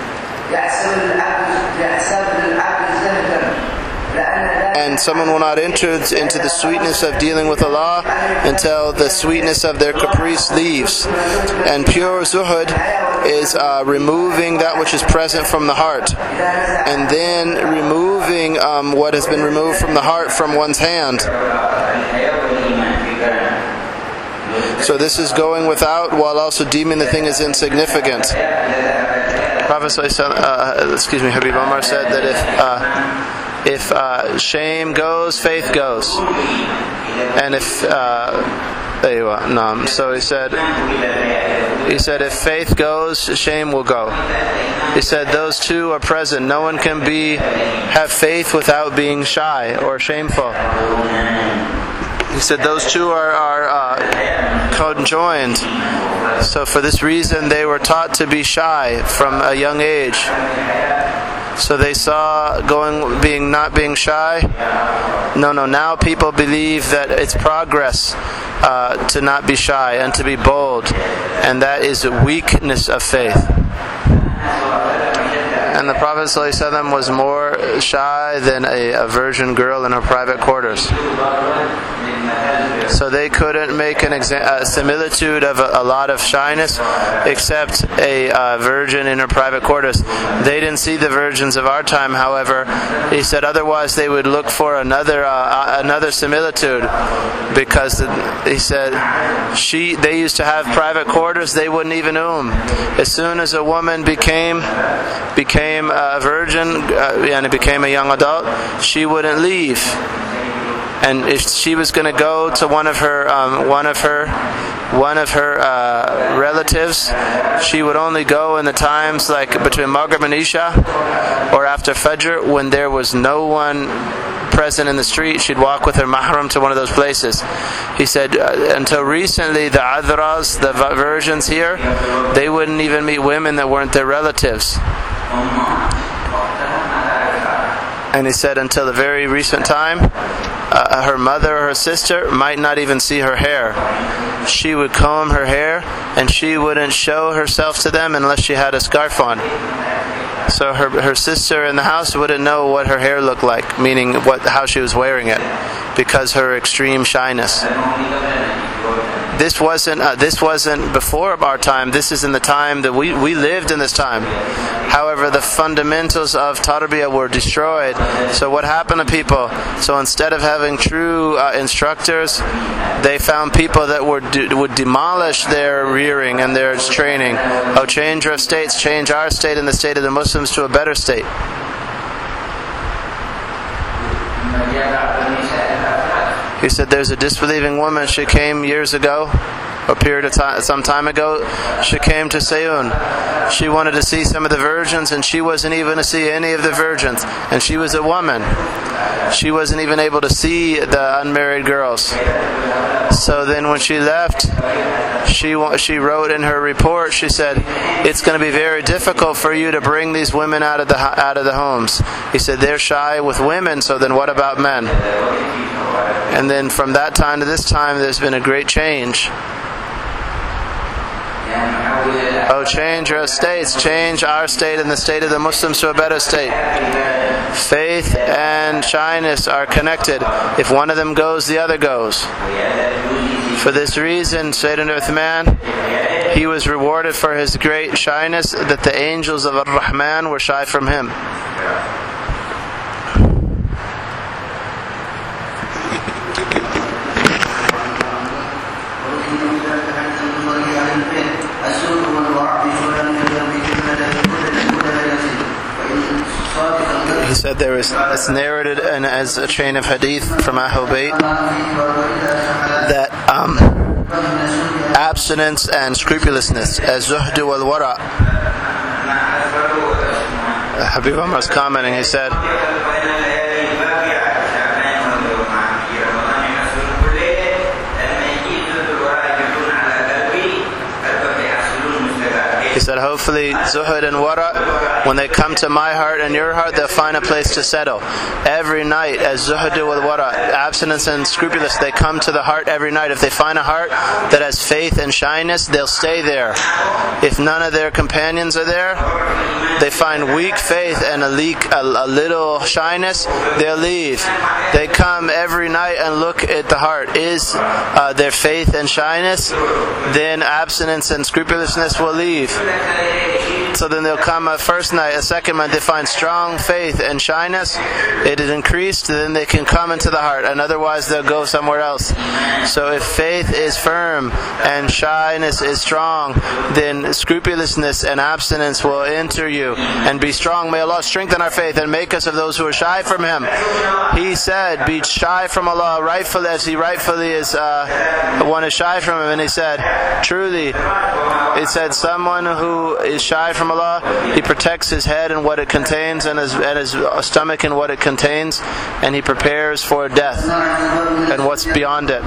and someone will not enter into the sweetness of dealing with Allah until the sweetness of their caprice leaves. And pure zuhud is uh, removing that which is present from the heart, and then removing um, what has been removed from the heart from one's hand. So this is going without while also deeming the thing as insignificant. Prophet uh, excuse me, Habib Omar said that if uh, if uh, shame goes, faith goes, and if uh, there you are. No, so he said. He said, if faith goes, shame will go. He said, those two are present. No one can be have faith without being shy or shameful. He said, those two are, are uh, conjoined. So for this reason, they were taught to be shy from a young age. So they saw going, being not being shy. No, no. Now people believe that it's progress uh, to not be shy and to be bold, and that is a weakness of faith. And the Prophet ﷺ was more shy than a, a virgin girl in her private quarters. So they couldn't make an exa- a similitude of a, a lot of shyness except a uh, virgin in her private quarters. They didn't see the virgins of our time, however. He said otherwise they would look for another uh, another similitude, because he said she they used to have private quarters. They wouldn't even um. As soon as a woman became became a virgin uh, and became a young adult, she wouldn't leave. And if she was going to go to one of her, um, one of her, one of her uh, relatives, she would only go in the times like between Maghrib and Isha, or after Fajr, when there was no one present in the street. She'd walk with her mahram to one of those places. He said, uh, until recently, the adhras, the virgins here, they wouldn't even meet women that weren't their relatives. And he said, until the very recent time, Uh, her mother or her sister might not even see her hair. She would comb her hair, and she wouldn't show herself to them unless she had a scarf on. So her her sister in the house wouldn't know what her hair looked like, meaning what how she was wearing it, because her extreme shyness. This wasn't uh, this wasn't before our time. This is in the time that we, we lived in this time. However, the fundamentals of tarbiyah were destroyed. So what happened to people? So instead of having true uh, instructors, they found people that would de- would demolish their rearing and their training. Oh, changer of states, change our state and the state of the Muslims to a better state. He said there's a disbelieving woman. She came years ago, a period of time, some time ago. She came to Sayun. She wanted to see some of the virgins, and she wasn't even to see any of the virgins. And she was a woman. She wasn't even able to see the unmarried girls. So then when she left, she she wrote in her report, she said, it's going to be very difficult for you to bring these women out of the out of the homes. He said, they're shy with women, so then what about men? And then from that time to this time, there's been a great change. Oh, change our states, change our state and the state of the Muslims to a better state. Faith and shyness are connected. If one of them goes, the other goes. For this reason, Sayyidina Uthman, he was rewarded for his great shyness, that the angels of Ar-Rahman were shy from him. He said there is, it's narrated and as a chain of hadith from Ahlul Bayt that um, abstinence and scrupulousness, as zuhd wal wara. Habib Umar was commenting. He said, He said, hopefully, zuhud and wara, when they come to my heart and your heart, they'll find a place to settle. Every night, as zuhud wal wara, abstinence and scrupulous, they come to the heart every night. If they find a heart that has faith and shyness, they'll stay there. If none of their companions are there, they find weak faith and a, leak, a, a little shyness, they'll leave. They come every night and look at the heart. Is uh, there faith and shyness? Then abstinence and scrupulousness will leave. So then they'll come a first night, a second night, they find strong faith and shyness. It is increased, then they can come into the heart, and otherwise they'll go somewhere else. So if faith is firm and shyness is strong, then scrupulousness and abstinence will enter you and be strong. May Allah strengthen our faith and make us of those who are shy from Him. He said, be shy from Allah, rightfully as He rightfully is, uh, one is shy from Him. And He said, truly, it said, someone who is shy from Allah, he protects his head and what it contains, and his, and his stomach and what it contains, and he prepares for death and what's beyond it.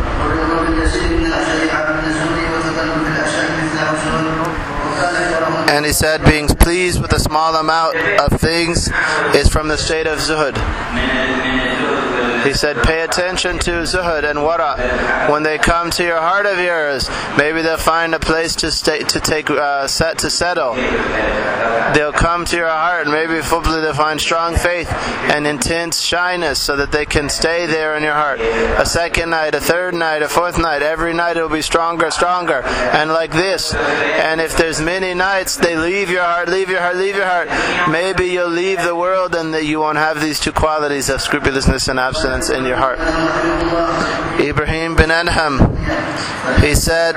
And he said, being pleased with a small amount of things is from the state of zuhud. He said, pay attention to zuhud and wara. When they come to your heart of yours, maybe they'll find a place to stay, to take, uh, set to settle. They'll come to your heart, and maybe hopefully they'll find strong faith and intense shyness so that they can stay there in your heart. A second night, a third night, a fourth night, every night it will be stronger, stronger, and like this. And if there's many nights they leave your heart, leave your heart, leave your heart, maybe you'll leave the world and that you won't have these two qualities of scrupulousness and abstinence in your heart. Ibrahim bin Adham, he said,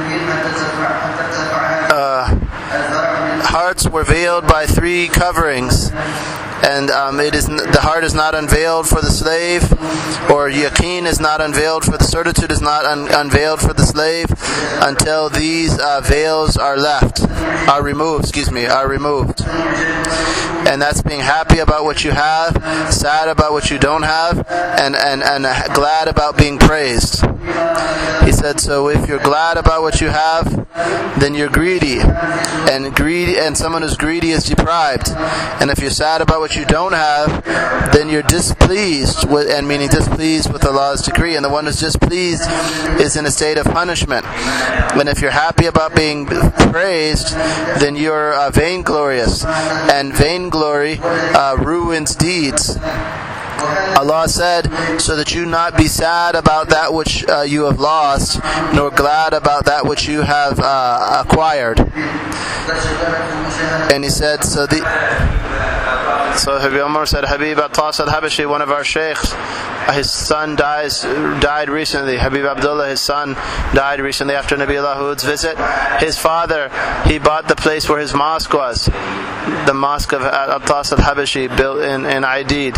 uh, hearts were veiled by three coverings, and um, it is the heart is not unveiled for the slave, or yaqeen is not unveiled for the certitude is not un- unveiled for the slave until these uh, veils are left, are removed. Excuse me, are removed. And that's being happy about what you have, sad about what you don't have, and, and, and glad about being praised. He said, so if you're glad about what you have, then you're greedy. And greedy, and someone who's greedy is deprived. And if you're sad about what you don't have, then you're displeased, with, and meaning displeased with Allah's decree. And the one who's displeased is in a state of punishment. And if you're happy about being praised, then you're uh, vainglorious. And vainglory uh, ruins deeds. Allah said, so that you not be sad about that which uh, you have lost, nor glad about that which you have uh, acquired. And He said, so the so Habib Umar said, Habib Attas al-Habashi, one of our sheikhs, his son dies, died recently. Habib Abdullah, his son, died recently after Nabi Allah Hud's visit. His father, he bought the place where his mosque was, the mosque of Attas al-Habashi, built in, in Aidid.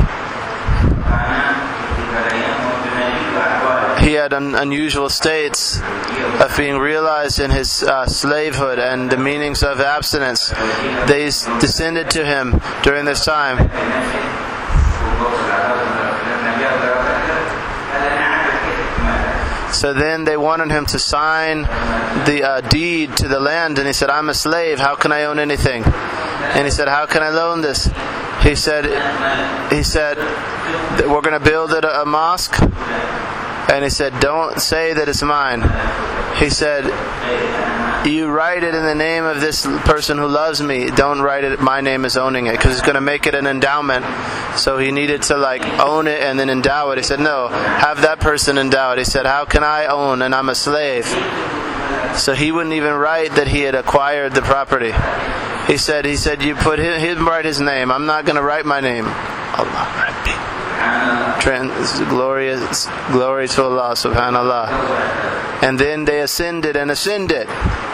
He had un- unusual states of being realized in his uh, slavehood and the meanings of abstinence. They s- descended to him during this time. So then they wanted him to sign the uh, deed to the land, and he said, I'm a slave, how can I own anything? And he said, how can I loan this? He said, he said, we're going to build it a, a mosque. And he said, don't say that it's mine. He said, you write it in the name of this person who loves me. Don't write it, my name is owning it, because it's going to make it an endowment. So he needed to like own it and then endow it. He said, no, have that person endow it. He said, how can I own and I'm a slave? So he wouldn't even write that he had acquired the property. He said, he said, you put him, him write his name. I'm not going to write my name. Allah Rabbi. Trans, glorious, glory to Allah, subhanallah. And then they ascended and ascended.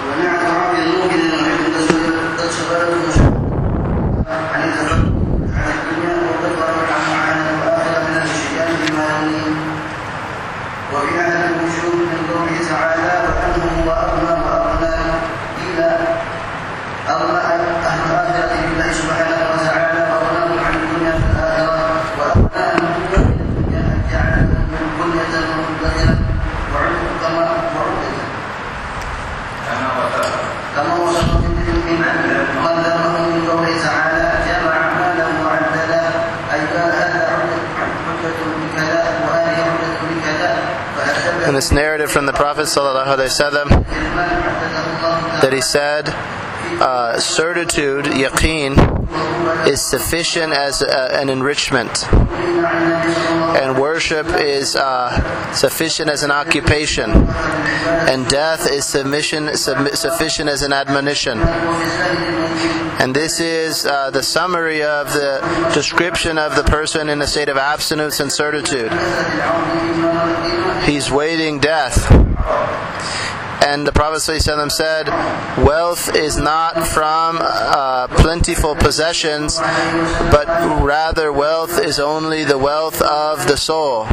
In this narrative from the Prophet ﷺ, that he said, uh, certitude, yaqeen, is sufficient as uh, an enrichment, and worship is uh, sufficient as an occupation, and death is submission, sub- sufficient as an admonition. And this is uh, the summary of the description of the person in a state of abstinence and certitude. He's waiting death. And the Prophet ﷺ said, wealth is not from uh, plentiful possessions, but rather wealth is only the wealth of the soul.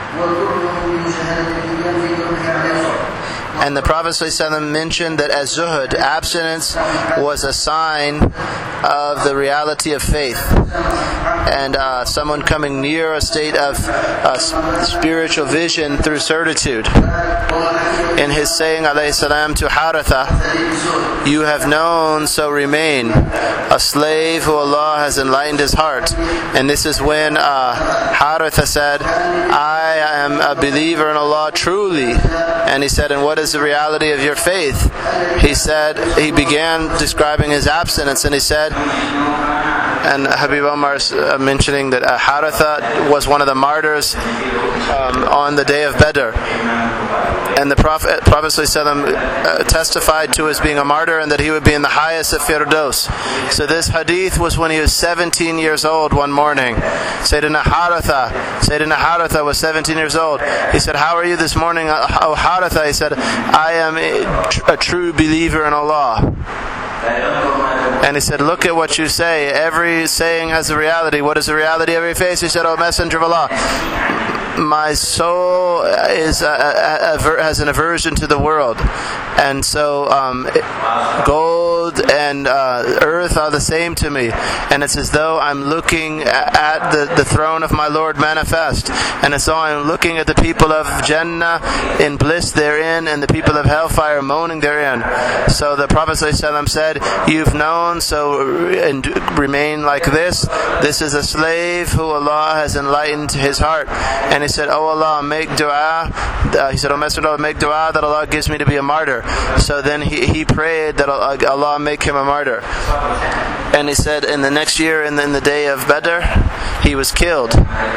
And the Prophet ﷺ mentioned that as zuhud, abstinence was a sign of the reality of faith. And uh, someone coming near a state of uh, spiritual vision through certitude. In his saying, alayhi salam, to Haritha, you have known, so remain, a slave who Allah has enlightened his heart. And this is when uh, Haritha said, I am a believer in Allah truly. And he said, and what is the reality of your faith? He said, he began describing his abstinence, and he said, and Habib Omar is uh, mentioning that uh, Haritha was one of the martyrs um, on the day of Badr. And the Prophet, Prophet ﷺ, uh, testified to his being a martyr and that he would be in the highest of Firdaus. So this hadith was when he was seventeen years old one morning. Sayyidina Haritha, Sayyidina Haritha was seventeen years old. He said, how are you this morning, O Haritha? He said, I am a, tr- a true believer in Allah. And he said, look at what you say. Every saying has a reality. What is the reality of every face? He said, O Messenger of Allah, my soul is a, a, a, has an aversion to the world, and so um, gold and uh, earth are the same to me, and it's as though I'm looking at the, the throne of my Lord manifest, and it's as though I'm looking at the people of Jannah in bliss therein, and the people of hellfire moaning therein. So the Prophet ﷺ said, you've known, so and remain like this. This is a slave who Allah has enlightened his heart. And he said, oh Allah, make dua. Uh, he said, oh Messenger of Allah, make dua that Allah gives me to be a martyr. So then he, he prayed that Allah make him a martyr. And he said, in the next year, in the, in the day of Badr, he was killed.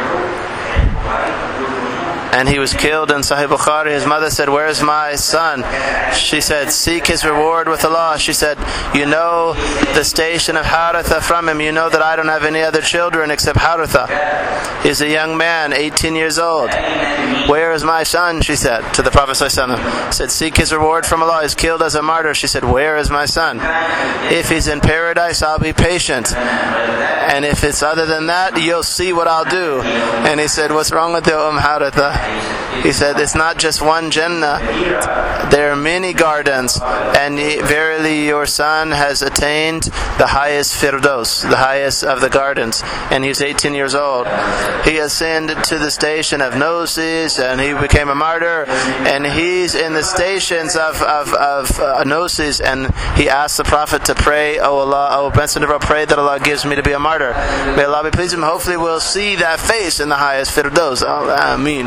And he was killed in Sahih Bukhari. His mother said, where is my son? She said, seek his reward with Allah. She said, you know the station of Haritha from him. You know that I don't have any other children except Haritha. He's a young man, eighteen years old. Where is my son? She said to the Prophet ﷺ. Said, seek his reward from Allah. He's killed as a martyr. She said, where is my son? If he's in paradise, I'll be patient. And if it's other than that, you'll see what I'll do. And he said, what's wrong with you, Umm Haritha? He said, it's not just one Jannah. There are many gardens. And verily your son has attained the highest Firdaus, the highest of the gardens. And he's eighteen years old. He ascended to the station of Gnosis, and he became a martyr. And he's in the stations of, of, of uh, Gnosis, and he asked the Prophet to pray, oh Allah, oh Messenger of Allah, pray that Allah gives me to be a martyr. May Allah be pleased with him. Hopefully we'll see that face in the highest Firdaus. Ameen.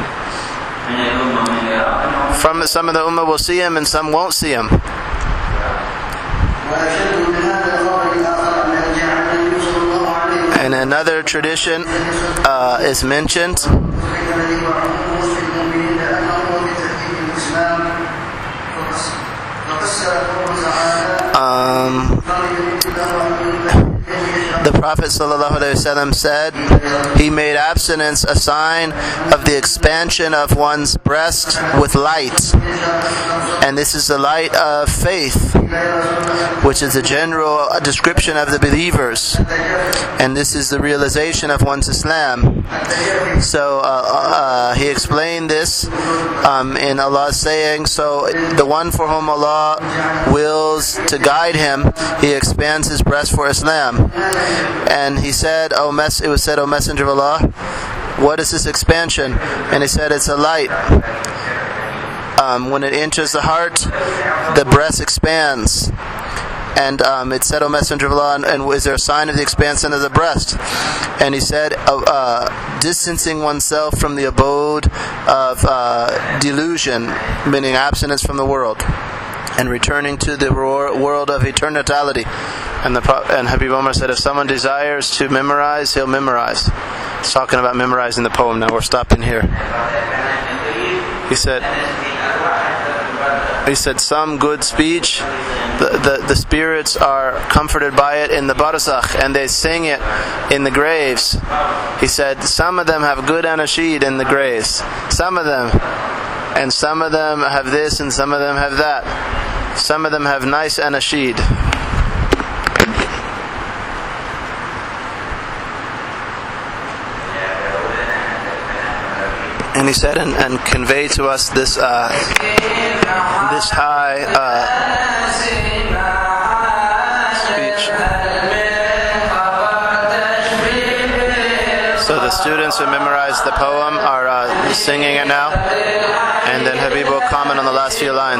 From some of the Ummah will see him and some won't see him. And another tradition uh, is mentioned. Um, the Prophet ﷺ said he made abstinence a sign of the expansion of one's breast with light. And this is the light of faith, which is a general description of the believers. And this is the realization of one's Islam. So uh, uh, he explained this um, in Allah's saying, so the one for whom Allah wills to guide him, he expands his breast for Islam. And he said, "Oh, mess." It was said, "O Messenger of Allah, what is this expansion?" And he said, "It's a light. Um, when it enters the heart, the breast expands." And um, it said, "O Messenger of Allah, and, and is there a sign of the expansion of the breast?" And he said, uh, uh, "Distancing oneself from the abode of uh, delusion, meaning abstinence from the world." and returning to the world of eternality. And the and Habib Omar said, if someone desires to memorize, he'll memorize. He's talking about memorizing the poem. Now we're stopping here. He said, he said, some good speech, the, the, the spirits are comforted by it in the barzakh, and they sing it in the graves. He said, some of them have good anashid in the graves. Some of them. And some of them have this, and some of them have that. Some of them have nice anashid. And he said, and, and convey to us this uh, this high uh, speech. So the students who memorized the poem are uh, singing it now, and then Habib will comment on the last few lines.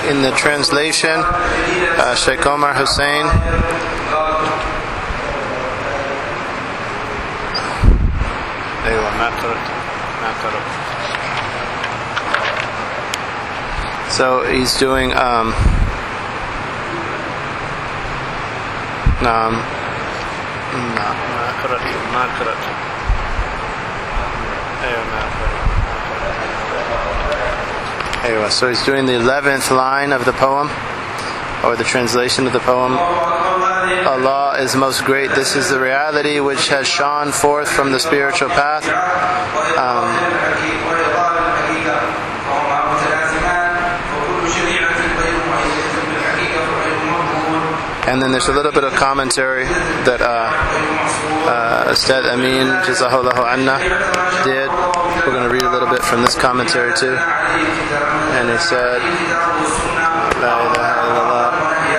in the translation, uh, Sheikh Omar Hussein so he's doing um, um no, Anyway, so he's doing the eleventh line of the poem, or the translation of the poem. Allah is most great. This is the reality which has shone forth from the spiritual path. Um, and then there's a little bit of commentary that uh, uh, Ustad Amin Jazahullahu Anna did. We're going to read a little bit from this commentary too. And he said, La ilaha illallah.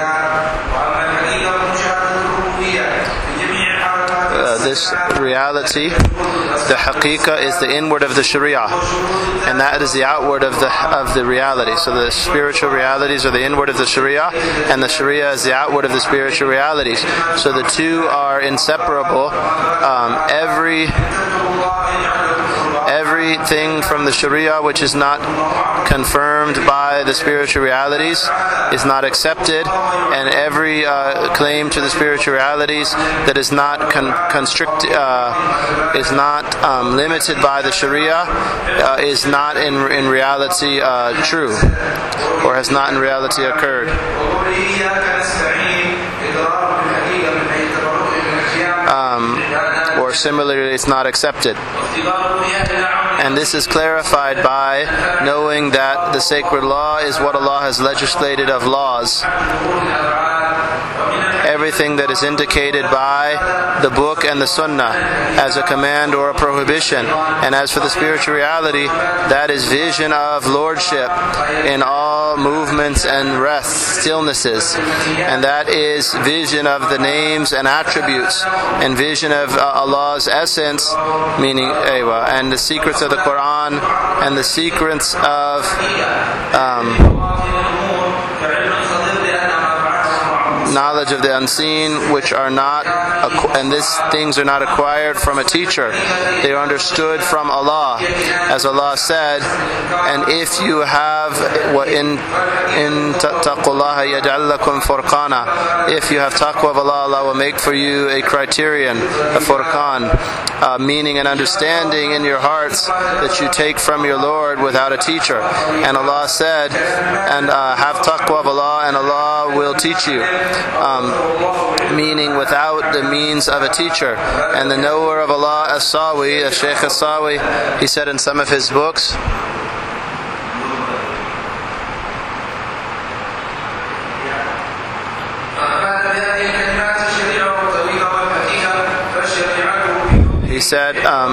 Uh, this reality, the haqiqah, is the inward of the sharia, and that is the outward of the of the reality. So the spiritual realities are the inward of the sharia, and the sharia is the outward of the spiritual realities. So the two are inseparable. Um, every Everything from the Sharia which is not confirmed by the spiritual realities is not accepted, and every uh, claim to the spiritual realities that is not con- constrict uh, is not um, limited by the Sharia uh, is not in in reality uh, true, or has not in reality occurred. Um, or similarly, it's not accepted. And this is clarified by knowing that the sacred law is what Allah has legislated of laws. Everything that is indicated by the book and the sunnah as a command or a prohibition. And as for the spiritual reality, that is vision of lordship in all movements and rests, stillnesses. And that is vision of the names and attributes, and vision of uh, Allah's essence, meaning Ewa, and the secrets of the Quran, and the secrets of um, knowledge of the unseen, which are not, and these things are not acquired from a teacher. They are understood from Allah, as Allah said. And if you have in in taqullaha yaj'al lakum furqana, if you have taqwa of Allah, Allah will make for you a criterion, a furqan, uh, meaning an understanding in your hearts that you take from your Lord without a teacher. And Allah said, and uh, have taqwa of Allah, and Allah will teach you. Um, meaning without the means of a teacher. And the knower of Allah, As-Sawi, the Shaykh As-Sawi, he said in some of his books, he said, um,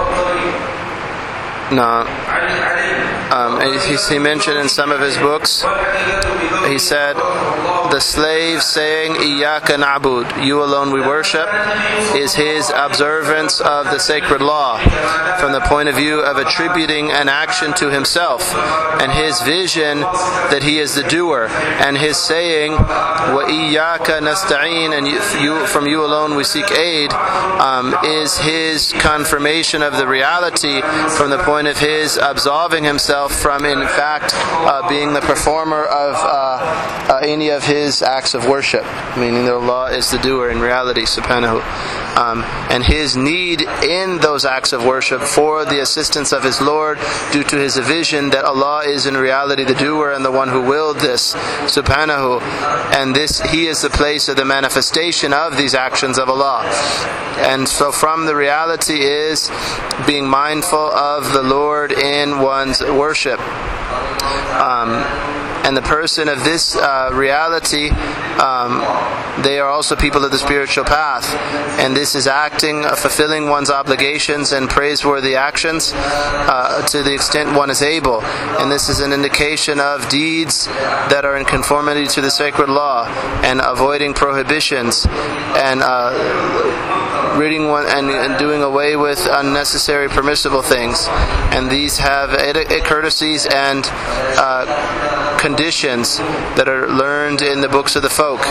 no, um, he, he mentioned in some of his books, he said, the slave saying, Iyaka na'bud, you alone we worship, is his observance of the sacred law from the point of view of attributing an action to himself, and his vision that he is the doer, and his saying, Wa Iyaka nasta'een, and you, you, from you alone we seek aid, um, is his confirmation of the reality from the point of his absolving himself from, in fact, uh, being the performer of uh, uh, any of his His acts of worship, meaning that Allah is the doer in reality, subhanahu. Um, and his need in those acts of worship for the assistance of his Lord, due to his vision that Allah is in reality the doer and the one who willed this, subhanahu. And this, he is the place of the manifestation of these actions of Allah. And so from the reality is being mindful of the Lord in one's worship. Um, And the person of this uh, reality, um, they are also people of the spiritual path. And this is acting, uh, fulfilling one's obligations and praiseworthy actions uh, to the extent one is able. And this is an indication of deeds that are in conformity to the sacred law, and avoiding prohibitions, and uh, reading one and, and doing away with unnecessary permissible things. And these have etiquette, courtesies, and uh, conditions that are learned in the books of the folk.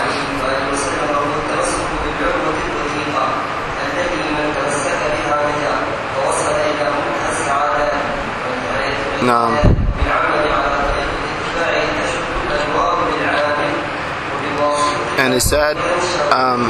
No. And he said, um,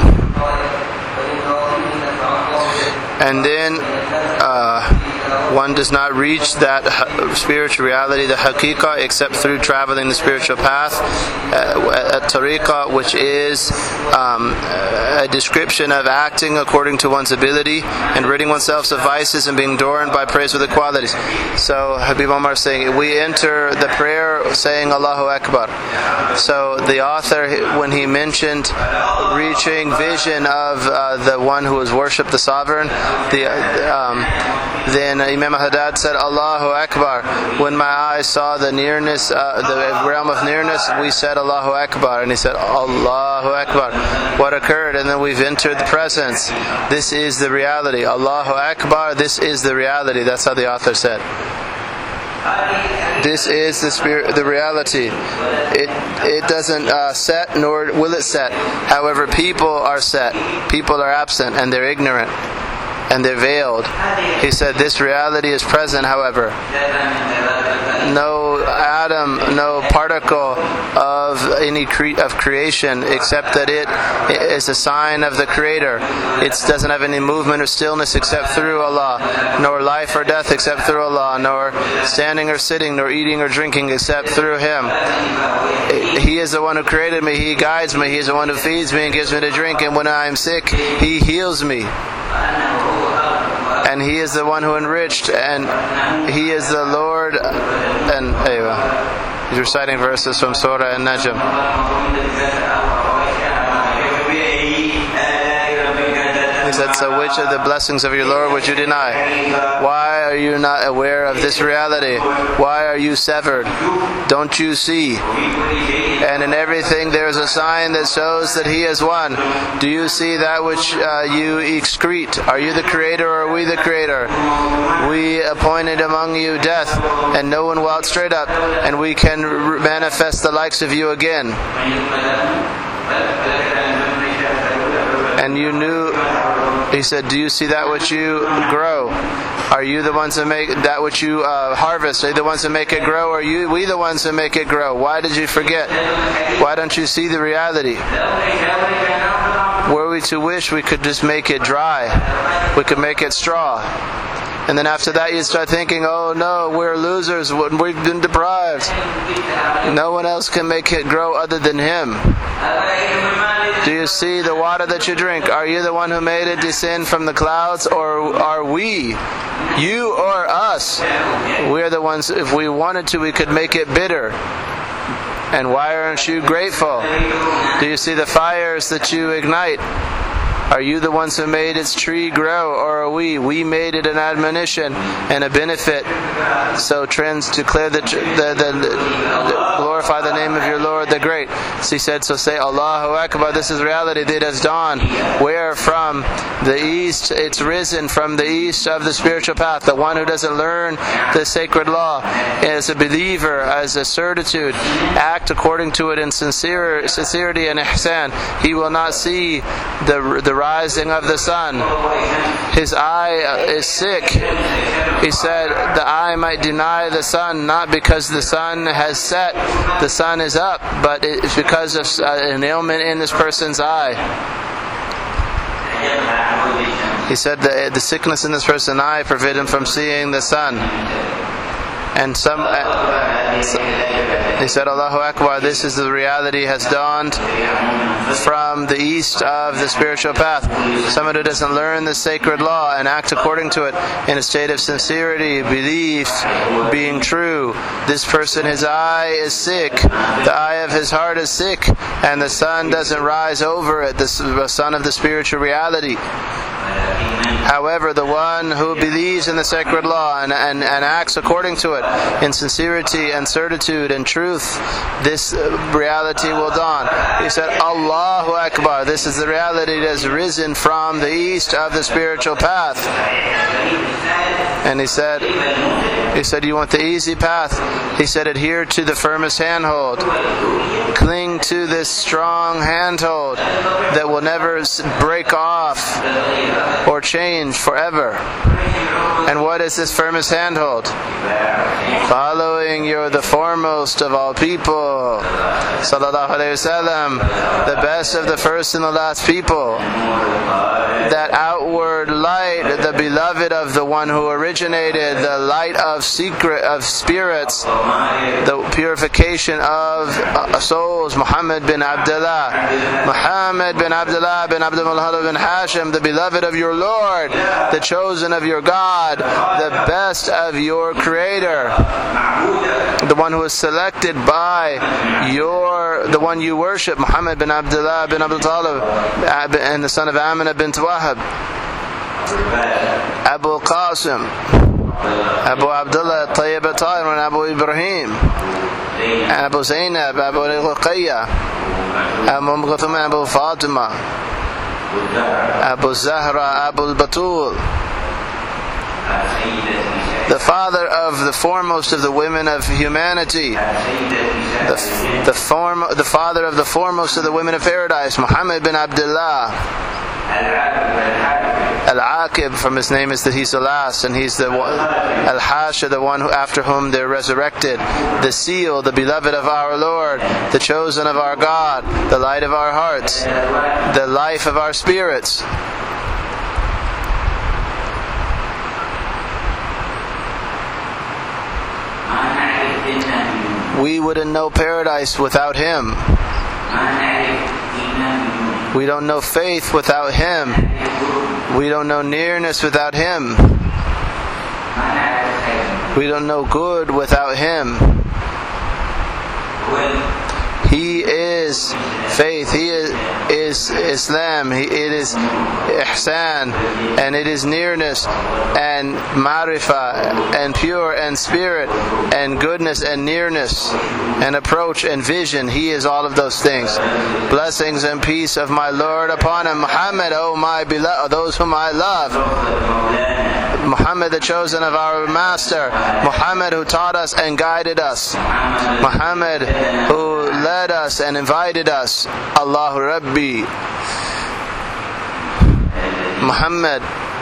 and then uh, one does not reach that spiritual reality, the haqiqah, except through traveling the spiritual path, uh, a tariqah, which is um, a description of acting according to one's ability and ridding oneself of vices and being adorned by praiseworthy qualities. So Habib Omar is saying, we enter the prayer saying Allahu Akbar. So the author, when he mentioned reaching vision of uh, the one who has worshipped the sovereign, the, um, then Imam Haddad said Allahu Akbar. When my eyes saw the nearness, uh, the realm of nearness, we said Allahu Akbar, and he said Allahu Akbar. What occurred? And then we've entered the presence. This is the reality. Allahu Akbar. This is the reality. That's how the author said. This is the spirit, the reality. It it doesn't uh, set, nor will it set. However, people are set. People are absent, and they're ignorant, and they're veiled. He said this reality is present, however. No atom, no particle of any cre- of creation, except that it is a sign of the Creator. It doesn't have any movement or stillness except through Allah, nor life or death except through Allah, nor standing or sitting, nor eating or drinking except through Him. He is the one who created me. He guides me. He is the one who feeds me and gives me to drink. And when I am sick, He heals me. And He is the one who enriched, and He is the Lord. And anyway, he's reciting verses from Surah An-Najm. He said, so which of the blessings of your Lord would you deny? Why are you not aware of this reality? Why are you severed? Don't you see? And in everything there is a sign that shows that He is one. Do you see that which uh, you excrete? Are you the Creator, or are we the Creator? We appointed among you death, and no one will outstraight up, and we can r- manifest the likes of you again. And you knew, he said, do you see that which you grow? Are you the ones that make that which you uh, harvest? Are you the ones that make it grow? Or are you, we the ones that make it grow? Why did you forget? Why don't you see the reality? Were we to wish, we could just make it dry. We could make it straw. And then after that you start thinking, oh no, we're losers, we've been deprived. No one else can make it grow other than Him. Do you see the water that you drink? Are you the one who made it descend from the clouds, or are we? You or us? We're the ones, if we wanted to, we could make it bitter. And why aren't you grateful? Do you see the fires that you ignite? Are you the ones who made its tree grow, or are we? We made it an admonition and a benefit. So trends declare the, the, the, the glorify the name of your Lord the Great. So he said, so say Allahu Akbar. This is reality that has dawned. Where? From the east. It's risen from the east of the spiritual path. The one who doesn't learn the sacred law as a believer, as a certitude, act according to it in sincere, sincerity and ihsan. He will not see the the rising of the sun. His eye is sick. He said the eye might deny the sun, not because the sun has set, the sun is up, but it's because of an ailment in this person's eye. He said the, the sickness in this person's eye prevented him from seeing the sun. And some, uh, he said, Allahu Akbar, this is the reality has dawned from the east of the spiritual path. Someone who doesn't learn the sacred law and act according to it in a state of sincerity, belief, being true. This person, his eye is sick. The eye of his heart is sick, and the sun doesn't rise over it, the sun of the spiritual reality. However, the one who believes in the sacred law and, and, and acts according to it in sincerity and certitude and truth, this reality will dawn. He said, Allahu Akbar. This is the reality that has risen from the east of the spiritual path. And he said, he said, you want the easy path? He said, adhere to the firmest handhold. Cling to this strong handhold that will never break off or change forever. And what is this firmest handhold? Following you're the foremost of all people, sallallahu alaihi wasallam, the best of the first and the last people. That outward light, the beloved of the one who originated, the light of secret of spirits, the purification of souls, Muhammad bin Abdullah, Muhammad bin Abdullah bin Abdul Muttalib bin Hashim, the beloved of your Lord, the chosen of your God, the best of your Creator, the one who is selected by your, the one you worship, Muhammad bin Abdullah bin Abdul Talib, and the son of Amina bint Wahab, Abu Qasim, Abu Abdullah Tayyib Tahir, and Abu Ibrahim, Abu Zainab, Abu Ruqayya, Abu Mughathum, Abu Fatima, Abu Zahra, Abu Batul, the father of the foremost of the women of humanity, the, the, form, the father of the foremost of the women of paradise, Muhammad bin Abdullah Al-Aqib, from his name is that he's the last, and he's the Al-Hasha, the one who, after whom they're resurrected, the seal, the beloved of our Lord, the chosen of our God, the light of our hearts, the life of our spirits. We wouldn't know paradise without Him. We don't know faith without Him. We don't know nearness without Him. We don't know good without Him. He is faith. He is, is Islam. He, it is ihsan, and it is nearness, and marifah, and pure, and spirit, and goodness, and nearness, and approach, and vision. He is all of those things. Blessings and peace of my Lord upon him. Muhammad, oh my beloved, those whom I love. Muhammad, the chosen of our Master. Muhammad, who taught us and guided us. Muhammad, who led us and invited us. Allahu Rabbi. Muhammad,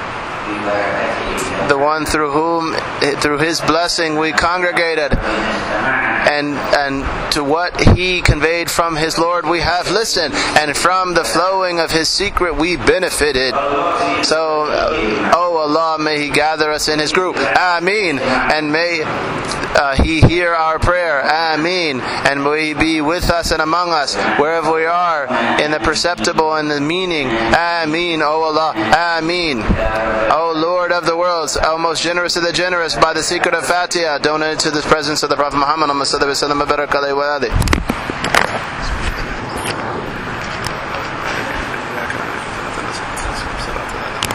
the one through whom, through his blessing, we congregated, and and to what he conveyed from his Lord we have listened, and from the flowing of his secret we benefited. So, oh Allah, may He gather us in His group. Ameen. And may uh, He hear our prayer. Ameen. And may He be with us and among us wherever we are, in the perceptible and the meaning. Ameen. Oh Allah. Ameen. O Lord of the worlds, O most generous of the generous, by the secret of Fatiha, donated to the presence of the Prophet Muhammad.